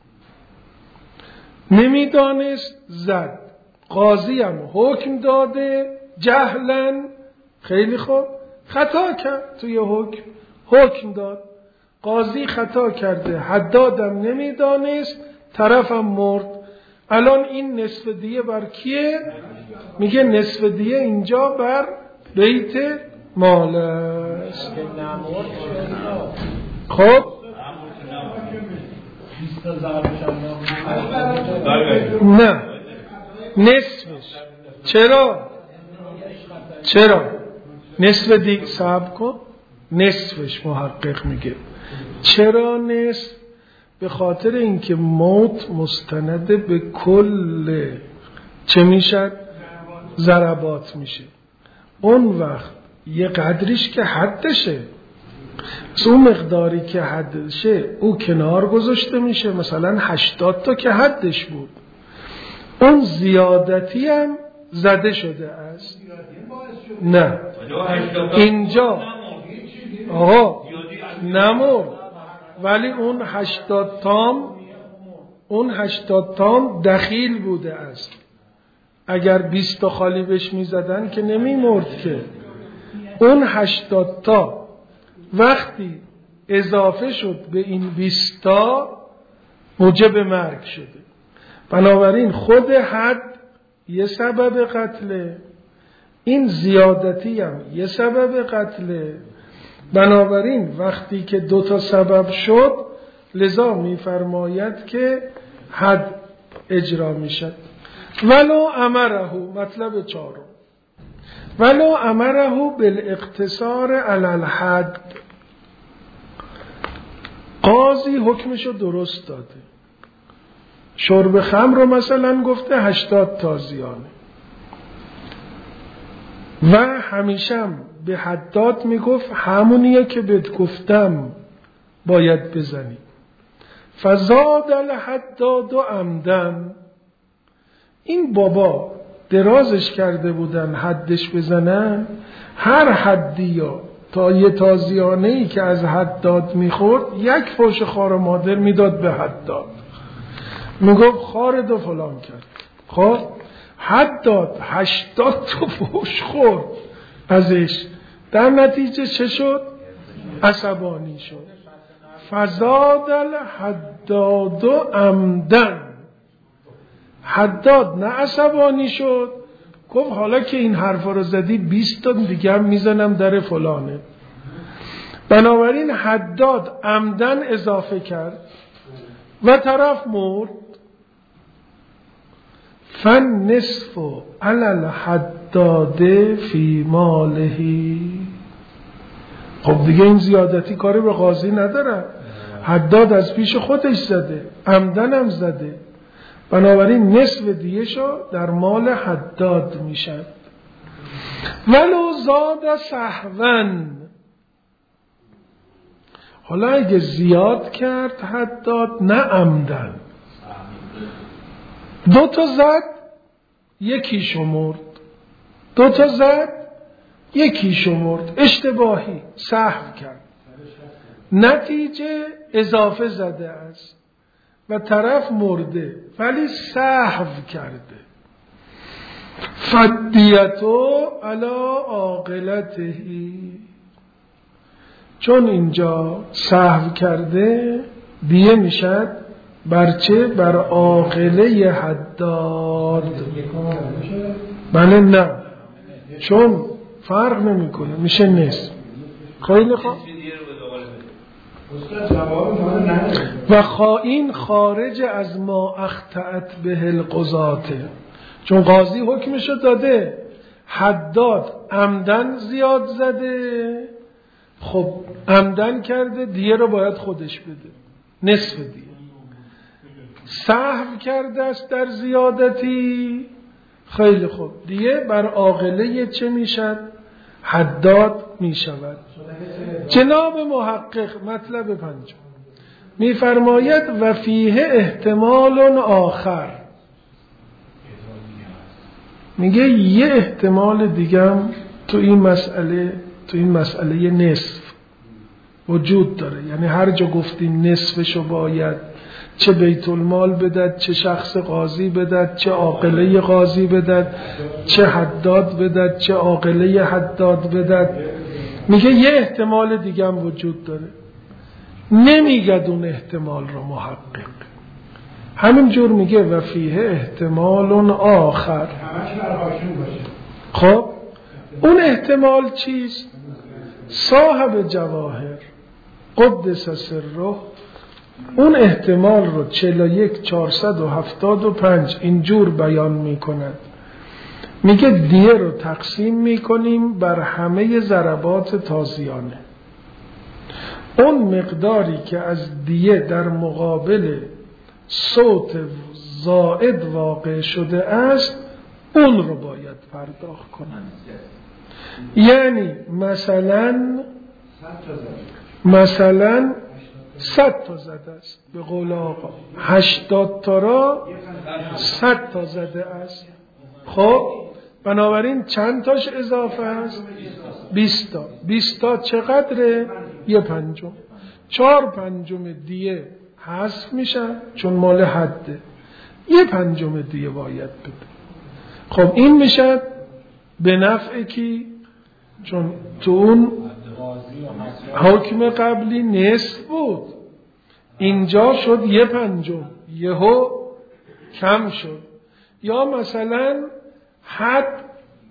Speaker 1: نمیدانست، زد. قاضی هم حکم داده جهلن، خیلی خوب، خطا کرد توی حکم، حکم داد. قاضی خطا کرده، حدادم نمیدانست، طرفم مرد. الان این نصف دیه بر کیه؟ میگه نصف دیه اینجا بر بیت مال است. خب نه نصفش. چرا؟ چرا؟ نصف دیگه صبر کن. نصفش محقق میگه چرا نصف؟ به خاطر اینکه موت مستند به کل چه میشه؟ ضربات میشه. اون وقت یه قدریش که حدشه، اون مقداری که حدشه او کنار گذاشته میشه. مثلا هشتاد تا که حدش بود، اون زیادتی هم زده شده است. نه اینجا آها نمور، ولی اون هشتاد تام اون هشتاد تام دخیل بوده است. اگر بیست تا خالی بهش میزدن که نمی مرد که. اون هشتاد تا وقتی اضافه شد به این بیست تا موجب مرگ شده. بنابراین خود حد یه سبب قتله، این زیادتی هم یه سبب قتله. بنابراین وقتی که دو تا سبب شد لذا میفرماید که حد اجرا میشد. ولو امره، مطلب چهارم، ولو امره بالاقتصار علی الحد، قاضی حکمشو درست داده. شرب خمر رو مثلا گفته هشتاد تازیانه و همیشه به حداد میگفت همونیه که بهت گفتم باید بزنی. فزاد الحداد عمدن، این بابا درازش کرده بودن حدش بزنن. هر حدی یا تا یه تازیانه‌ای که از حداد میخورد یک فوش خار مادر میداد به حداد، میگفت خارد و فلان کرد. خب حداد هشتاد تا فوش خورد ازش، در نتیجه چه شد؟ عصبانی شد. فزاد الحداد عمدن، حداد نه عصبانی شد، گفت حالا که این حرفا رو زدی بیست تا دیگه هم میزنم در فلانه. بنابراین حداد عمدن اضافه کرد و طرف مرد. فن نصف علی الحداد فی مالهی. خب دیگه این زیادتی کاری به قاضی نداره، حداد از پیش خودش زده، عمدن هم زده. بنابراین نصف دیه‌شو در مال حداد میشد. ولو زاد سهوا، حالا اگه زیاد کرد حداد نه عمدن، دو تا زد یکی شمرد، دو تا زد یکی شمرد، اشتباهی سهو کرد، نتیجه اضافه زده است و طرف مرده ولی سهو کرده. فدیتو علی عاقلتهی، چون اینجا سهو کرده دیه میشد بر چه؟ بر عاقله حداد. بله نه، چون فرق نمیکنه، میشه نصف. خیلی خوب. و خائن خارج از ما اخطأت به القضاته، چون قاضی حکمشو داده، حداد عمدن زیاد زده، خب عمدن کرده، دیه رو باید خودش بده، نصف دیه. سهو کرده است در زیادتی، خیلی خوب، دیه بر عاقله چه میشد؟ حداد میشود. جناب محقق مطلب پنجم میفرماید و فیه احتمال آخر، میگه یه احتمال دیگم تو این مسئله تو این مسئله نصف وجود داره. یعنی هر جا گفتیم نصفشو باید چه بیت المال بدد، چه شخص قاضی بدد، چه عاقله قاضی بدد، چه حداد بدد، چه عاقله حداد بدد، میگه یه احتمال دیگه هم وجود داره. نمیگد اون احتمال رو محقق، همینجور میگه و فیه احتمال آخر. خب اون احتمال چیست؟ صاحب جواهر قدس سره اون احتمال رو چهل و یک چهارصد و هفتاد و پنج اینجور بیان میکند. میگه دیه رو تقسیم میکنیم بر همه ضربات تازیانه. اون مقداری که از دیه در مقابل صوت زائد واقع شده است اون رو باید پرداخت کنند. یعنی مثلا مثلا صد تا زده است به قول آقا، هشتاد تا را صد تا زده است. خب بنابراین چند تاش اضافه است؟ بیست تا. بیست تا چقدره؟ یه پنجم. چهار پنجم دیه حذف میشن چون مال حده، یه پنجم دیه باید بده. خب این میشه به نفع کی؟ چون تو اون حکم قبلی نصف بود، اینجا شد یه پنجم، یهو کم شد. یا مثلا حد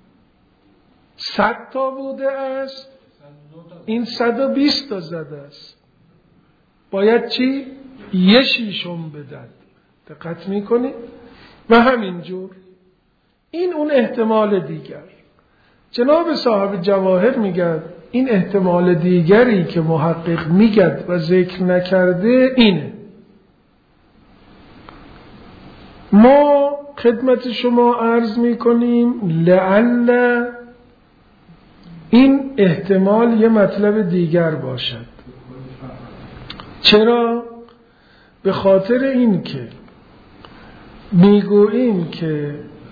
Speaker 1: صد تا بوده است، این صد و بیست تا زده است، باید چی؟ یه شیشم بدد. دقت میکنی؟ و همینجور این اون احتمال دیگر. جناب صاحب جواهر میگه این احتمال دیگری که محقق میگه و ذکر نکرده اینه. ما خدمت شما عرض میکنیم لعل این احتمال یه مطلب دیگر باشد. چرا؟ به خاطر این که میگوییم که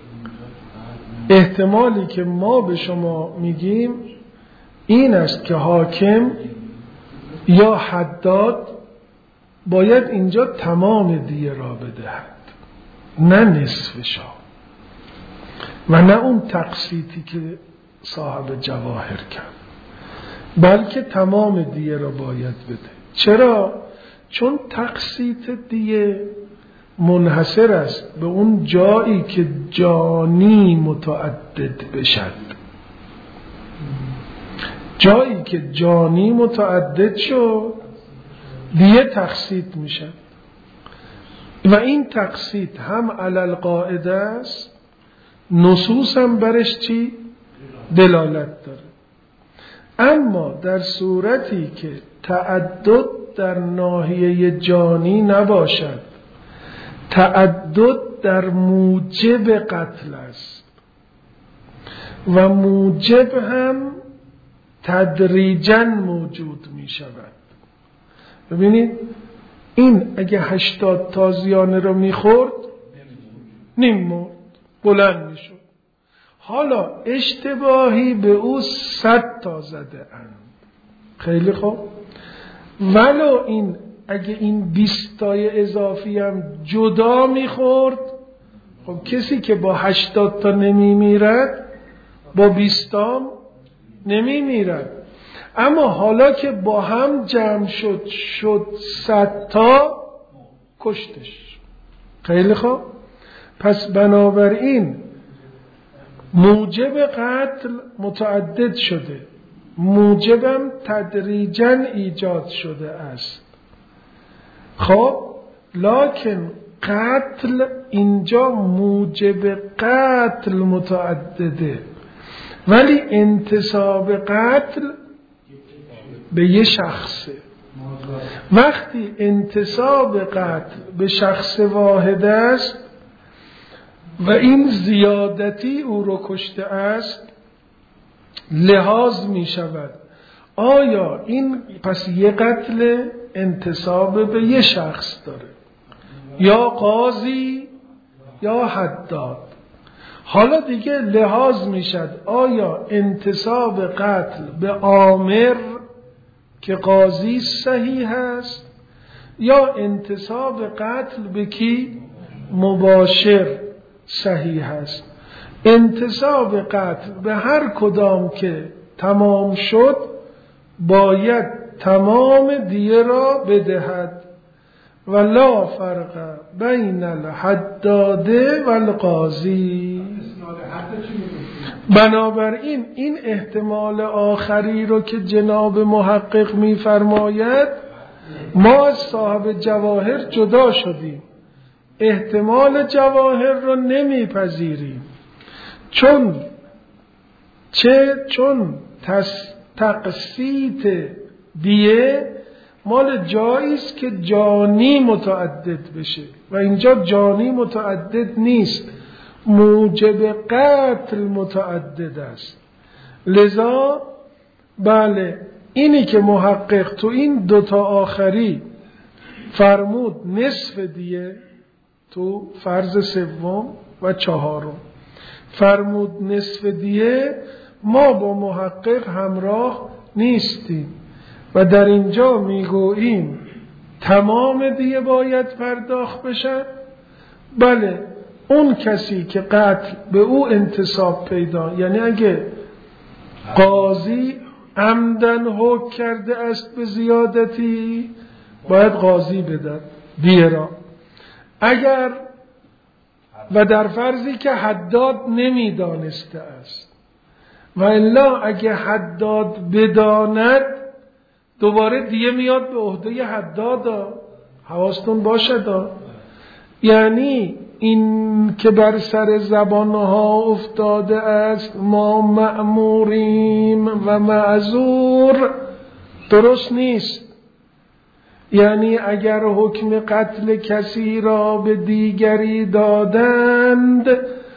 Speaker 1: احتمالی که ما به شما میگیم این است که حاکم یا حداد باید اینجا تمام دیه را بدهد، نه نصفشا و نه اون تقسیطی که صاحب جواهر کرد، بلکه تمام دیه را باید بده. چرا؟ چون تقسیط دیه منحصر است به اون جایی که جانی متعدد بشد. جایی که جانی متعدد شد دیه تقسیط میشد و این تقسیط هم علل قاعده است، نصوص هم برش چی؟ دلالت داره. اما در صورتی که تعدد در ناحیه جانی نباشد، تعدد در موجب قتل است و موجب هم تدریجاً موجود می شود. ببینید این اگه هشتاد تازیانه رو می خورد نیم مرد، بلند می شد. حالا اشتباهی به او صد تا زده اند. خیلی خوب، ولو این اگه این بیست تای اضافی هم جدا میخورد، خب کسی که با هشتاد تا نمی میرد با بیست تا نمی میرد. اما حالا که با هم جمع شد شد صد تا، کشتش. خیلی خوب، پس بنابراین موجب قتل متعدد شده، موجبم تدریجاً ایجاد شده است. خب لکن قتل اینجا موجب قتل متعدده، ولی انتساب قتل به یه شخصه. وقتی انتساب قتل به شخص واحد است و این زیادتی او رو کشته است، لحاظ می شود آیا این پس یه قتل انتساب به یه شخص داره، یا قاضی یا حداد. حالا دیگه لحاظ می شد آیا انتساب قتل به آمر که قاضی صحیح است، یا انتساب قتل به کی؟ مباشر صحیح است. انتساب قتل به هر کدام که تمام شد باید تمام دیه را بدهد، و لا فرق بین الحداد و القاضی. بنابراین این احتمال آخری رو که جناب محقق می‌فرماید ما از صاحب جواهر جدا شدیم، احتمال جواهر رو نمیپذیریم، چون چه چون تقسیط دیه مال جایی است که جانی متعدد بشه و اینجا جانی متعدد نیست، موجب قتل متعدد است. لذا بله اینی که محقق تو این دوتا آخری فرمود نصف دیه، تو فرض سوم و چهارم فرمود نصف دیه، ما با محقق همراه نیستیم و در اینجا میگوییم تمام دیه باید پرداخت بشه. بله اون کسی که قتل به او انتساب پیدا، یعنی اگه قاضی عمدن حکم کرده است به زیادتی باید قاضی بدن دیه را، اگر و در فرضی که حداد نمیدانسته است، و الا اگه حداد بداند دوباره دیه میاد به عهده حدادا. حواستون باشه دا، یعنی این که بر سر زبانها افتاده است ما مأموریم و معذور درست نیست. یعنی اگر حکم قتل کسی را به دیگری دادند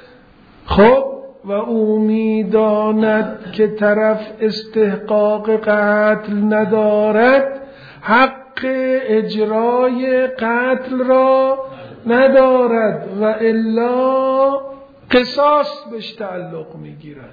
Speaker 1: خب و او می‌داند که طرف استحقاق قتل ندارد، حق اجرای قتل را ندارد و الا قصاص بهش تعلق میگیرد.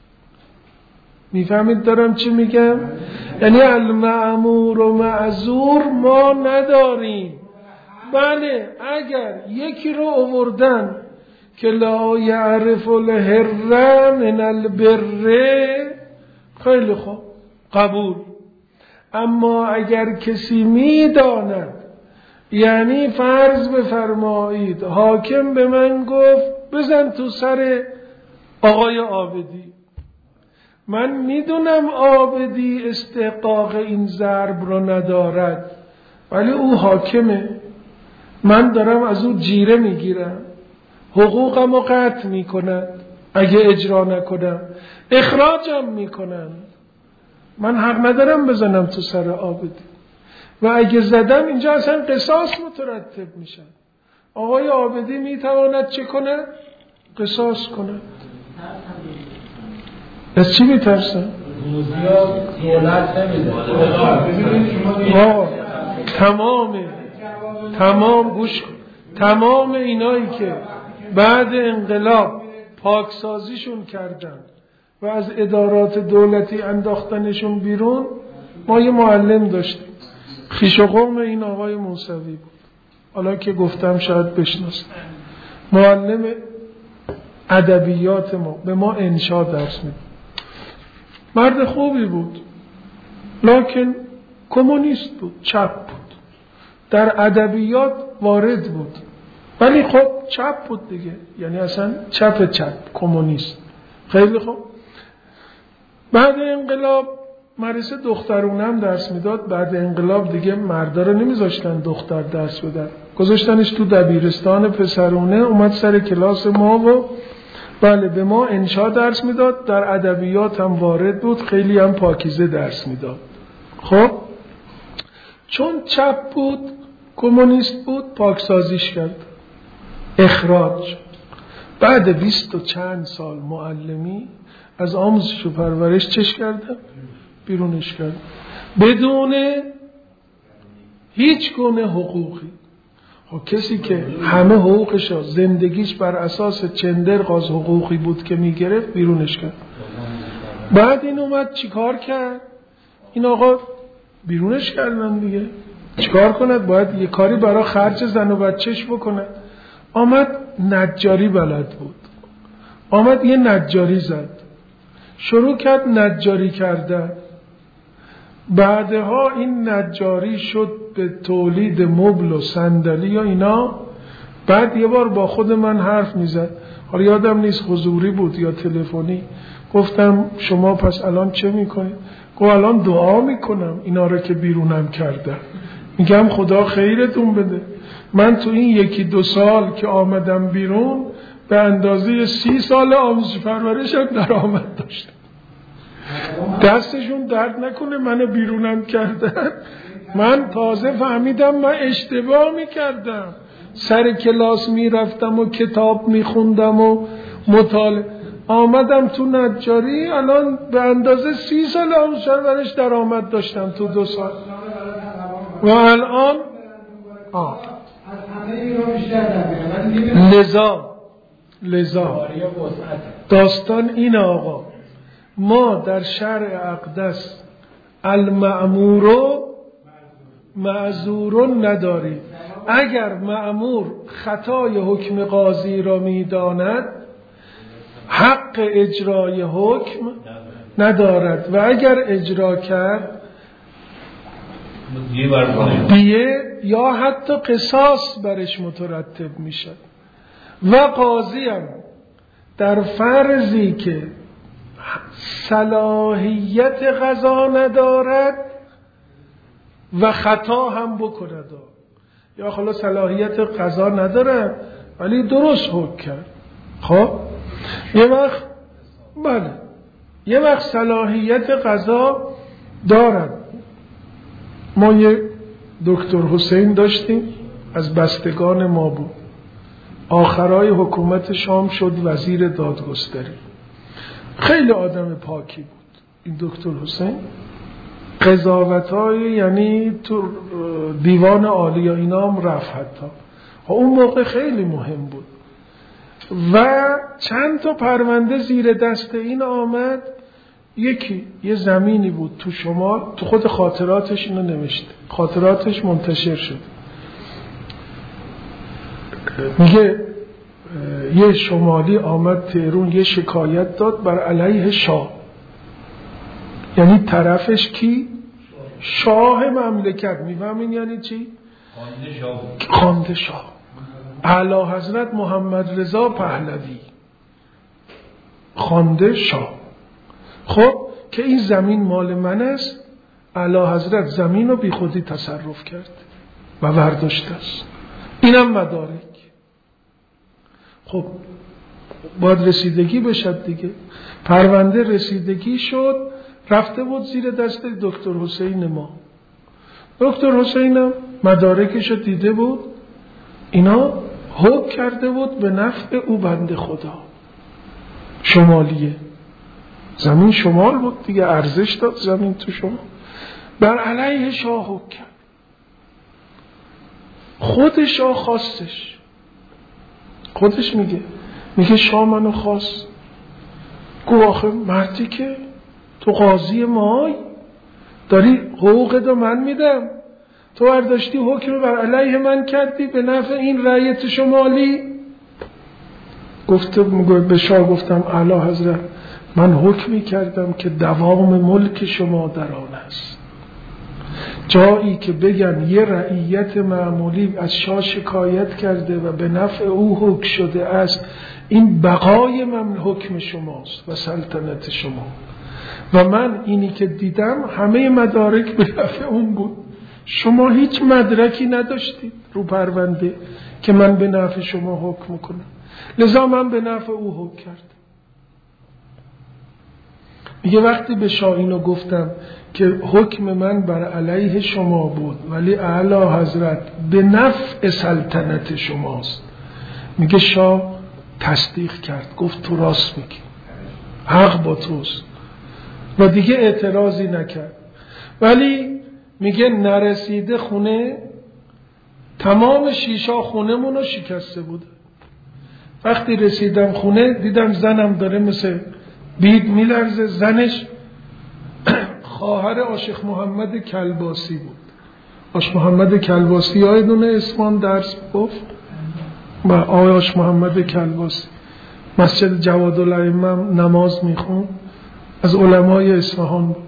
Speaker 1: میفهمید دارم چی میگم؟ یعنی المأمور و معذور ما نداریم. بله اگر یکی رو آوردن که لا یعرف الهر من البر، خیلی خوب قبول. اما اگر کسی میداند، یعنی فرض بفرمایید حاکم به من گفت بزن تو سر آقای عابدی، من میدونم عابدی استحقاق این ضرب رو ندارد ولی او حاکمه، من دارم از او جیره میگیرم، حقوقم رو قطع میکنند، اگه اجرا نکنم اخراجم میکنند، من حق ندارم بزنم تو سر عابدی و اگه زدم اینجا اصلا قصاص مترتب میشن. آقای عابدی میتواند چه کنه؟ قصاص کنه. از چی میترسن؟ تمام تمام گوش تمام اینایی که بعد انقلاب پاکسازیشون کردن و از ادارات دولتی انداختنشون بیرون، ما یه معلم داشتیم خویش و قوم این آقای موسوی بود، حالا که گفتم شاید بشناسید، معلم ادبیات ما، به ما انشا درس میداد، مرد خوبی بود لکن کمونیست بود، چپ بود، در ادبیات وارد بود ولی خب چپ بود دیگه، یعنی اصلا چپ چپ کمونیست. خیلی خوب بعد انقلاب مدرسه دخترونه هم درس میداد. بعد انقلاب دیگه مردا رو نمیذاشتن دختر درس بدن، گذاشتنش تو دبیرستان پسرونه، اومد سر کلاس ما و بله به ما انشا درس میداد، در ادبیات هم وارد بود، خیلی هم پاکیزه درس میداد. خب چون چپ بود کمونیست بود پاکسازیش کرد، اخراج. بعد بیست و چند سال معلمی از آموزش و پرورش چش کردم؟ بیرونش کرد بدون هیچ گونه حقوقی. خب کسی که همه حقوقش زندگیش بر اساس چندرغاز حقوقی بود که میگرفت بیرونش کرد. بعد این اومد چیکار کرد؟ این آقا بیرونش کردن دیگه، چیکار کند؟ باید یه کاری برای خرج زن و بچهش بکنه. آمد نجاری بلد بود، آمد یه نجاری زد، شروع کرد نجاری کردن. بعدها این نجاری شد به تولید مبل و صندلی و اینا. بعد یه بار با خود من حرف میزد، حالا یادم نیست حضوری بود یا تلفنی. گفتم شما پس الان چه میکنید؟ گفت الان دعا میکنم اینا رو که بیرونم کردم. میگم خدا خیرتون بده. من تو این یکی دو سال که آمدم بیرون به اندازه سی سال آموزش پرورشم درآمد داشتم. دستشون درد نکنه منو بیرونم کردن. من تازه فهمیدم من اشتباه میکردم. سر کلاس میرفتم و کتاب میخوندم و مطالعه. آمدم تو نجاری الان به اندازه سی سال آموزش پرورش درآمد داشتم تو دو سال. و الان آه لذا لذا داستان این آقا، ما در شرع اقدس المأمور و معذور نداریم. اگر مأمور خطای حکم قاضی را میداند حق اجرای حکم ندارد و اگر اجرا کرد دیه یا حتی قصاص برش مترتب میشد. و قاضی هم در فرضی که صلاحیت قضا ندارد و خطا هم بکند، یا خلاص صلاحیت قضا ندارد ولی درست حکم کرد، خب یه وقت بله یه وقت صلاحیت قضا دارد. ما یه دکتر حسین داشتیم از بستگان ما بود، آخرای حکومت شام شد وزیر دادگستری. خیلی آدم پاکی بود این دکتر حسین. قضاوت‌های یعنی تو دیوان عالی یا اینا هم رفت حتی. اون موقع خیلی مهم بود و چند تا پرونده زیر دست این آمد. یکی یه زمینی بود تو شمال، تو خود خاطراتش اینو نوشته، خاطراتش منتشر شد. میگه یه شمالی آمد تهران یه شکایت داد بر علیه شاه، یعنی طرفش کی؟ شاه مملکت. میفهمین یعنی چی؟
Speaker 2: خانده شاه.
Speaker 1: خانده شاه اعلی حضرت محمد رضا پهلوی خانده شاه. خب که این زمین مال من است، اعلی حضرت زمین رو بی خودی تصرف کرد و ورداشته است. اینم مدارک. خب باید رسیدگی بشد دیگه. پرونده رسیدگی شد، رفته بود زیر دست دکتر حسین ما. دکتر حسینم مدارکش رو دیده بود، اینا حکم کرده بود به نفع او بنده خدا. شمالیه، زمین شمال بود دیگه، ارزش داد زمین تو شمال. بر علیه شاه حکم کرد. خود شاه خواستش، خودش میگه میگه شاه منو خواست. گو آخه مردی که تو قاضی مای داری حقوقت رو من میدم، تو برداشتی حکم بر علیه من کردی به نفع این رعیت شمالی. گفته به شاه گفتم اعلی حضرت من حکمی کردم که دوام ملک شما در آن است. جایی که بگن یه رعیت معمولی از شاه شکایت کرده و به نفع او حکم شده است، این بقای من حکم شماست و سلطنت شما. و من اینی که دیدم همه مدارک به نفع اون بود. شما هیچ مدرکی نداشتید رو پرونده که من به نفع شما حکم کنم، لذا من به نفع او حکم کردم. میگه وقتی به شاه اینو گفتم که حکم من بر علیه شما بود ولی اعلی حضرت به نفع سلطنت شماست، میگه شاه تصدیق کرد، گفت تو راست میگی، حق با توست و دیگه اعتراضی نکرد. ولی میگه نرسیده خونه تمام شیشا خونمونو شکسته بوده. وقتی رسیدم خونه دیدم زنم داره مثل بید میلرزه. زنش خواهر آشق محمد کلباسی بود. آشق محمد کلباسی یادونه اسمان درس گفت و آقای محمد کلباسی مسجد جواد الائمه نماز میخون، از علمای اصفهان بود.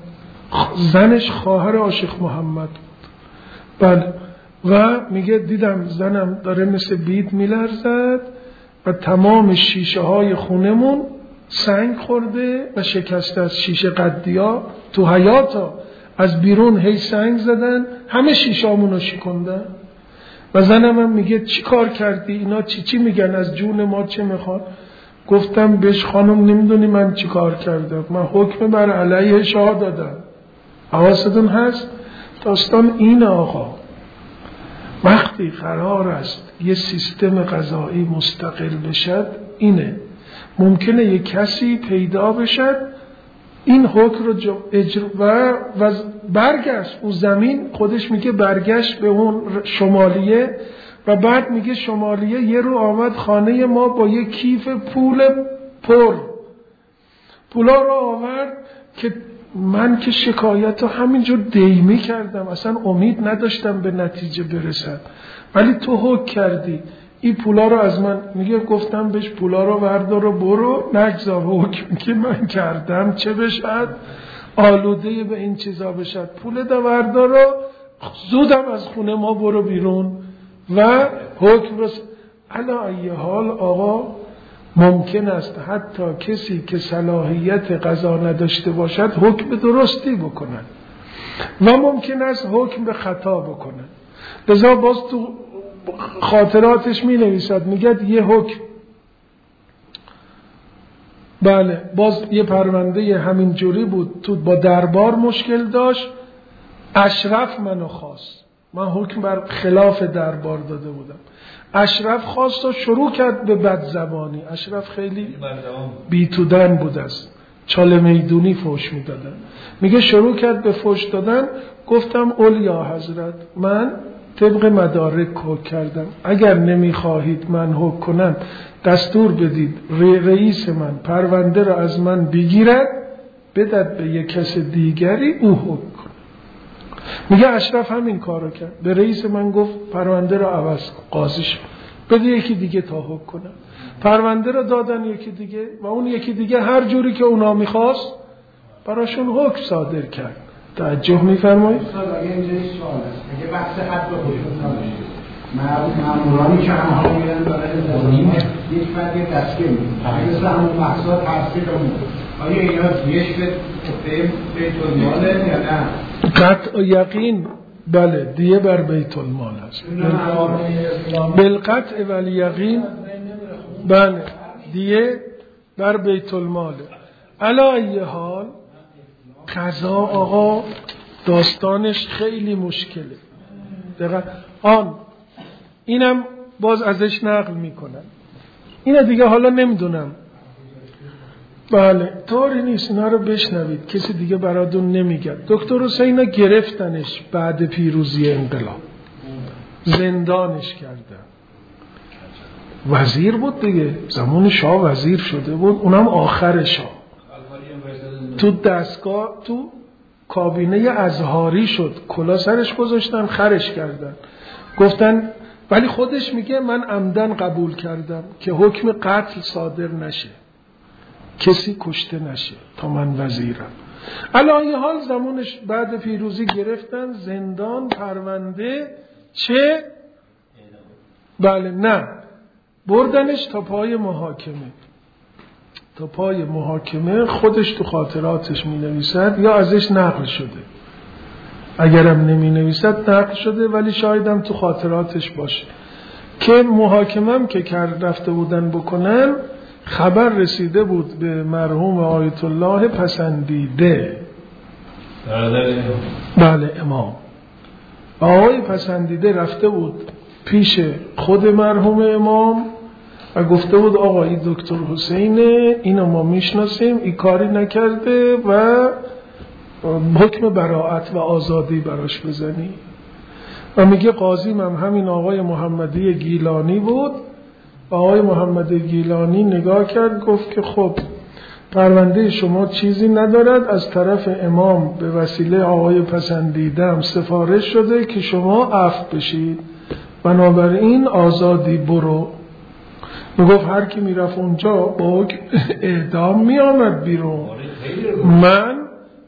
Speaker 1: زنش خواهر عاشق محمد بود. بله. و میگه دیدم زنم داره مثل بید میلرزد و تمام شیشه های خونمون سنگ خورده و شکسته از شیشه قدیا تو حیاتا از بیرون هی سنگ زدن همه شیشامون رو شکندن. و زنم هم میگه چی کار کردی؟ اینا چی چی میگن از جون ما چه میخوان؟ گفتم بهش خانم نمیدونی من چی کار کردم، من حکم بر علیه شاه دادم. حواستون هست؟ داستان این آقا وقتی قرار است یه سیستم قضایی مستقل بشد اینه، ممکنه یه کسی پیدا بشد این حکم رو اجرا و, و برگشت اون زمین، خودش میگه برگشت به اون شمالیه و بعد میگه شمالیه یه رو آمد خانه ما با یه کیف پول پر پولا رو آورد که من که شکایت رو همینجور دیمی کردم، اصلا امید نداشتم به نتیجه برسد، ولی تو حکم کردی این پولا رو از من. میگه گفتم بهش پولا رو وردار و برو، نگذار حکم که من کردم چه بشد آلوده به این چیزا بشد، پول دا وردار رو زودم از خونه ما برو بیرون و حکم رو. علا ای حال آقا ممکن است حتی کسی که صلاحیت قضا نداشته باشد حکم درستی بکنن و ممکن است حکم به خطا بکنن. لذا باز تو خاطراتش می نویسد میگه یه حکم بله باز یه پرونده همین جوری بود تو با دربار مشکل داشت، اشرف منو خواست، من حکم بر خلاف دربار داده بودم، اشرف خواست و شروع کرد به بدزبانی. اشرف خیلی بیتودن بود است، چاله میدونی فوش میدادن. میگه شروع کرد به فوش دادن. گفتم اولیا حضرت من طبق مدارک حکم کردم، اگر نمیخواهید من حکم کنم دستور بدید رئیس من پرونده را از من بگیرد بدد به یک کس دیگری او حکم کنه. میگه اشرف همین کارو کرد، به رئیس من گفت پرونده را عوض کن، قاضیش بده یکی دیگه تا حکم کنم. پرونده را دادن یکی دیگه و اون یکی دیگه هر جوری که اونا میخواست براشون حکم صادر کرد. توجه میفرمایید؟
Speaker 3: استاد اگه اینجا سوال است، اگه بحث حد به خودشون نداشته مامورانی که همه ها میرن برای زمین یک فرد یه دستگیر میکنه مثل همون محصول تحصیل همون، آیا اینا دیش به بیت الماله یا نه؟
Speaker 1: قطع یقین بله دیه بر بیت المال است. بالقطع و الیقین بله دیه بر بیت الماله. علی ای حال قضا آقا داستانش خیلی مشکله. دقیقا آن اینم باز ازش نقل میکنن، اینا دیگه حالا نمیدونم بله طوری نیست، اینا رو بشنوید کسی دیگه براتون نمیگه. دکتر حسین گرفتنش بعد پیروزی انقلاب زندانش کردن، وزیر بود دیگه، زمان شاه وزیر شده بود، اونم آخر شاه، تو دستگاه تو کابینه ازهاری شد، کلا سرش گذاشتن خرش کردن، گفتن ولی خودش میگه من عمدن قبول کردم که حکم قتل صادر نشه، کسی کشته نشه تا من وزیرم. الان حال زمانش بعد پیروزی گرفتن زندان، پرونده چه؟ بله نه بردنش تا پای محاکمه. تا پای محاکمه خودش تو خاطراتش می نویسد یا ازش نقل شده، اگرم نمی نویسد نقل شده ولی شایدم تو خاطراتش باشه که محاکمم که کرد رفته بودن بکنن خبر رسیده بود به مرحوم آیت الله پسندیده بله امام آقای پسندیده رفته بود پیش خود مرحوم امام و گفته بود آقا این دکتر حسینه، اینو ما میشناسیم، این کاری نکرده و حکم براءت و آزادی براش بزنی. و میگه قاضیم هم همین آقای محمدی گیلانی بود. آقای محمد گیلانی نگاه کرد گفت که خب پرونده شما چیزی ندارد، از طرف امام به وسیله آقای پسندیدم سفارش شده که شما عفو بشید، بنابراین آزادی برو. میگفت هر کی میرفت اونجا با اعدام میامد بیرون. من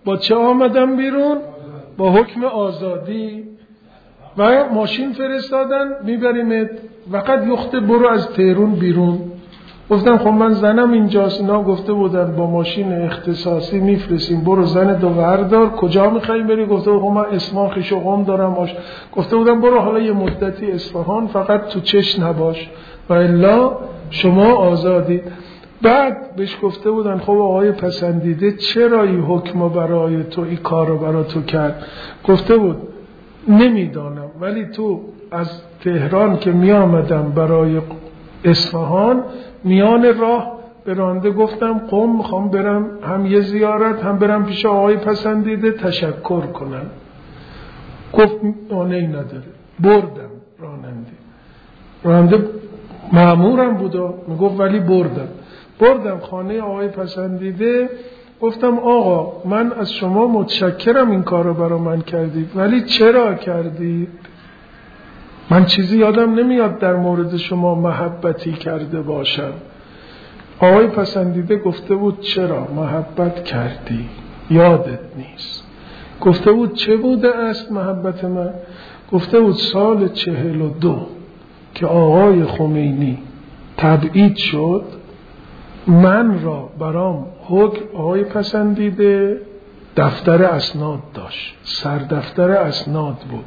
Speaker 1: با چه آمدم بیرون؟ با حکم آزادی. و ماشین فرستادن میبریمت، فقط یخته برو از تهران بیرون. گفتم خب من زنم اینجاست. اینا گفته بودن با ماشین اختصاصی میفرستیم، برو زن دو بردار. کجا میخوایی بری؟ گفته خب من اصفهان خویش و قم دارم. آش. گفته بودم برو حالا یه مدتی اصفهان، فقط تو چش نباش و الا شما آزادید. بعد بهش گفته بودن خب آقای پسندیده چرا این حکم برای تو، این کار رو برای تو کرد؟ گفته بود نمیدانم، ولی تو از تهران که می آمدم برای اصفهان، میان راه برانده گفتم قم میخوام برم هم یه زیارت هم برم پیش آقای پسندیده تشکر کنم. گفت مانعی نداره. بردم راننده راننده مأمورم بودا، میگفت ولی بردم بردم خانه آقای پسندیده. گفتم آقا من از شما متشکرم این کار رو برای من کردید، ولی چرا کردید؟ من چیزی یادم نمیاد در مورد شما محبتی کرده باشم. آقای پسندیده گفته بود چرا محبت کردی؟ یادت نیست. گفته بود چه بوده است محبت من؟ گفته بود سال چهل و دو که آقای خمینی تبعید شد، من را برام حکم آقای پسندیده دفتر اسناد داشت، سر دفتر اسناد بود.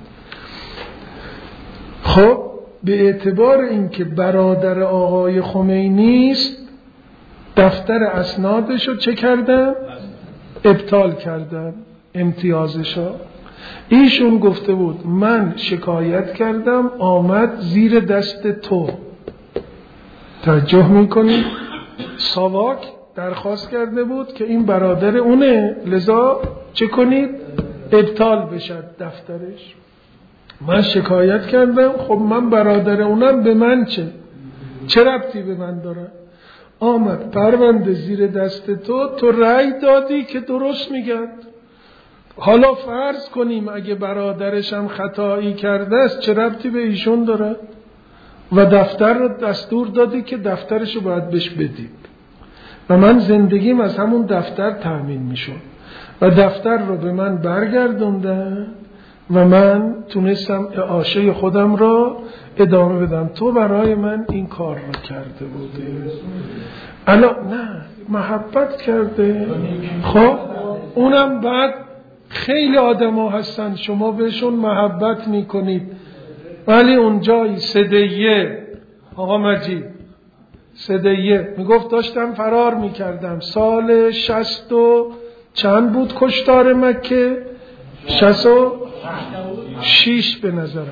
Speaker 1: خب به اعتبار اینکه برادر آقای خمینی است، دفتر اسنادشو چه کردن؟ ابطال کردن امتیازشو. ایشون گفته بود من شکایت کردم آمد زیر دست تو. توجه میکنید؟ ساواک درخواست کرده بود که این برادر اونه، لذا چه کنید؟ ابطال بشد دفترش. من شکایت کردم خب من برادر اونم، به من چه؟ چه ربطی به من داره؟ آمد پرونده زیر دست تو، تو رأی دادی که درست میگن. حالا فرض کنیم اگه برادرش هم خطایی کرده است، چه ربطی به ایشون داره؟ و دفتر رو دستور دادی که دفترش رو باید بهش بدید و من زندگیم از همون دفتر تأمین میشد و دفتر رو به من برگردوندن و من تونستم اعاشه خودم را ادامه بدم. تو برای من این کار رو کرده بودی. الان نه محبت کرده. خب اونم بعد خیلی آدم ها هستن شما بهشون محبت میکنید ولی اونجای سدیه آقا مجید سدیه میگفت داشتم فرار میکردم سال شست و چند بود کشتار مکه؟ شست و شیش به نظرم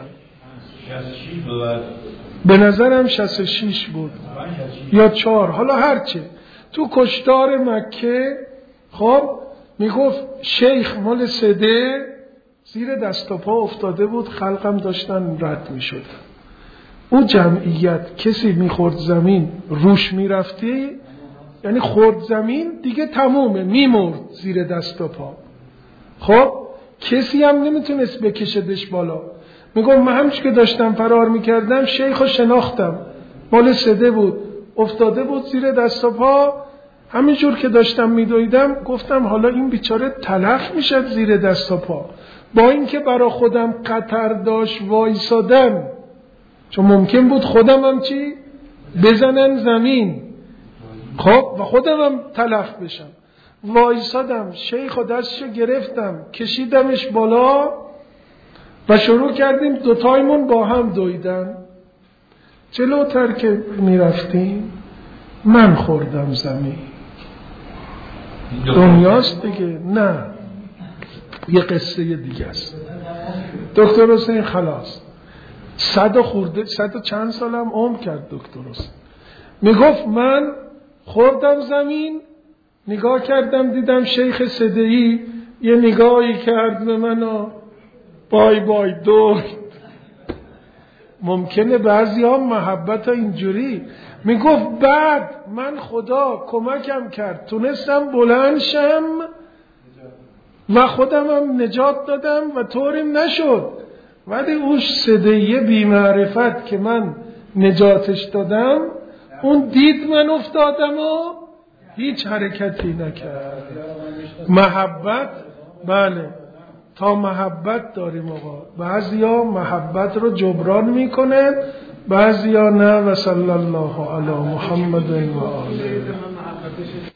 Speaker 1: به نظرم شست و شیش بود یا چهار، حالا هرچه تو کشتار مکه. خب میگفت شیخ مال سده زیر دست و پا افتاده بود، خلقم داشتن رد میشد. او جمعیت کسی میخورد زمین روش میرفتی، یعنی خورد زمین دیگه تمومه، میمرد زیر دست و پا. خب کسی هم نمیتونست بکشدش بالا. میگم من همچه که داشتم فرار میکردم شیخو شناختم، مال سده بود، افتاده بود زیر دست و پا. همینجور که داشتم میدویدم گفتم حالا این بیچاره تلف میشد زیر دست و پا. با اینکه برا خودم خطر داشت وایسادم، چون ممکن بود خودم هم چی بزنن زمین، خب و خودم هم تلف بشم. وایسادم، شیخ و دستشو گرفتم کشیدمش بالا و شروع کردیم دوتایمون با هم دویدن. جلوتر که میرفتیم من خوردم زمین. دنیاست دیگه. نه یه قصه دیگه است. دکتر حسین خلاص صد خورده صد و چند سالم عمر کرد دکتر حسین. میگفت من خوردم زمین، نگاه کردم دیدم شیخ صدعی یه نگاهی کرد به من و بای بای دور. ممکنه بعضی ها محبت ها اینجوری. میگفت بعد من خدا کمکم کرد تونستم بلند شم و خودم هم نجات دادم و طوریم نشد، ولی اون صدیه بی‌معرفت که من نجاتش دادم اون دید من افتادم و هیچ حرکتی نکرد. محبت بله تا محبت داریم آقا. بعضیا محبت رو جبران میکنن، بعضیا نه. و صلی الله علی محمد و آله.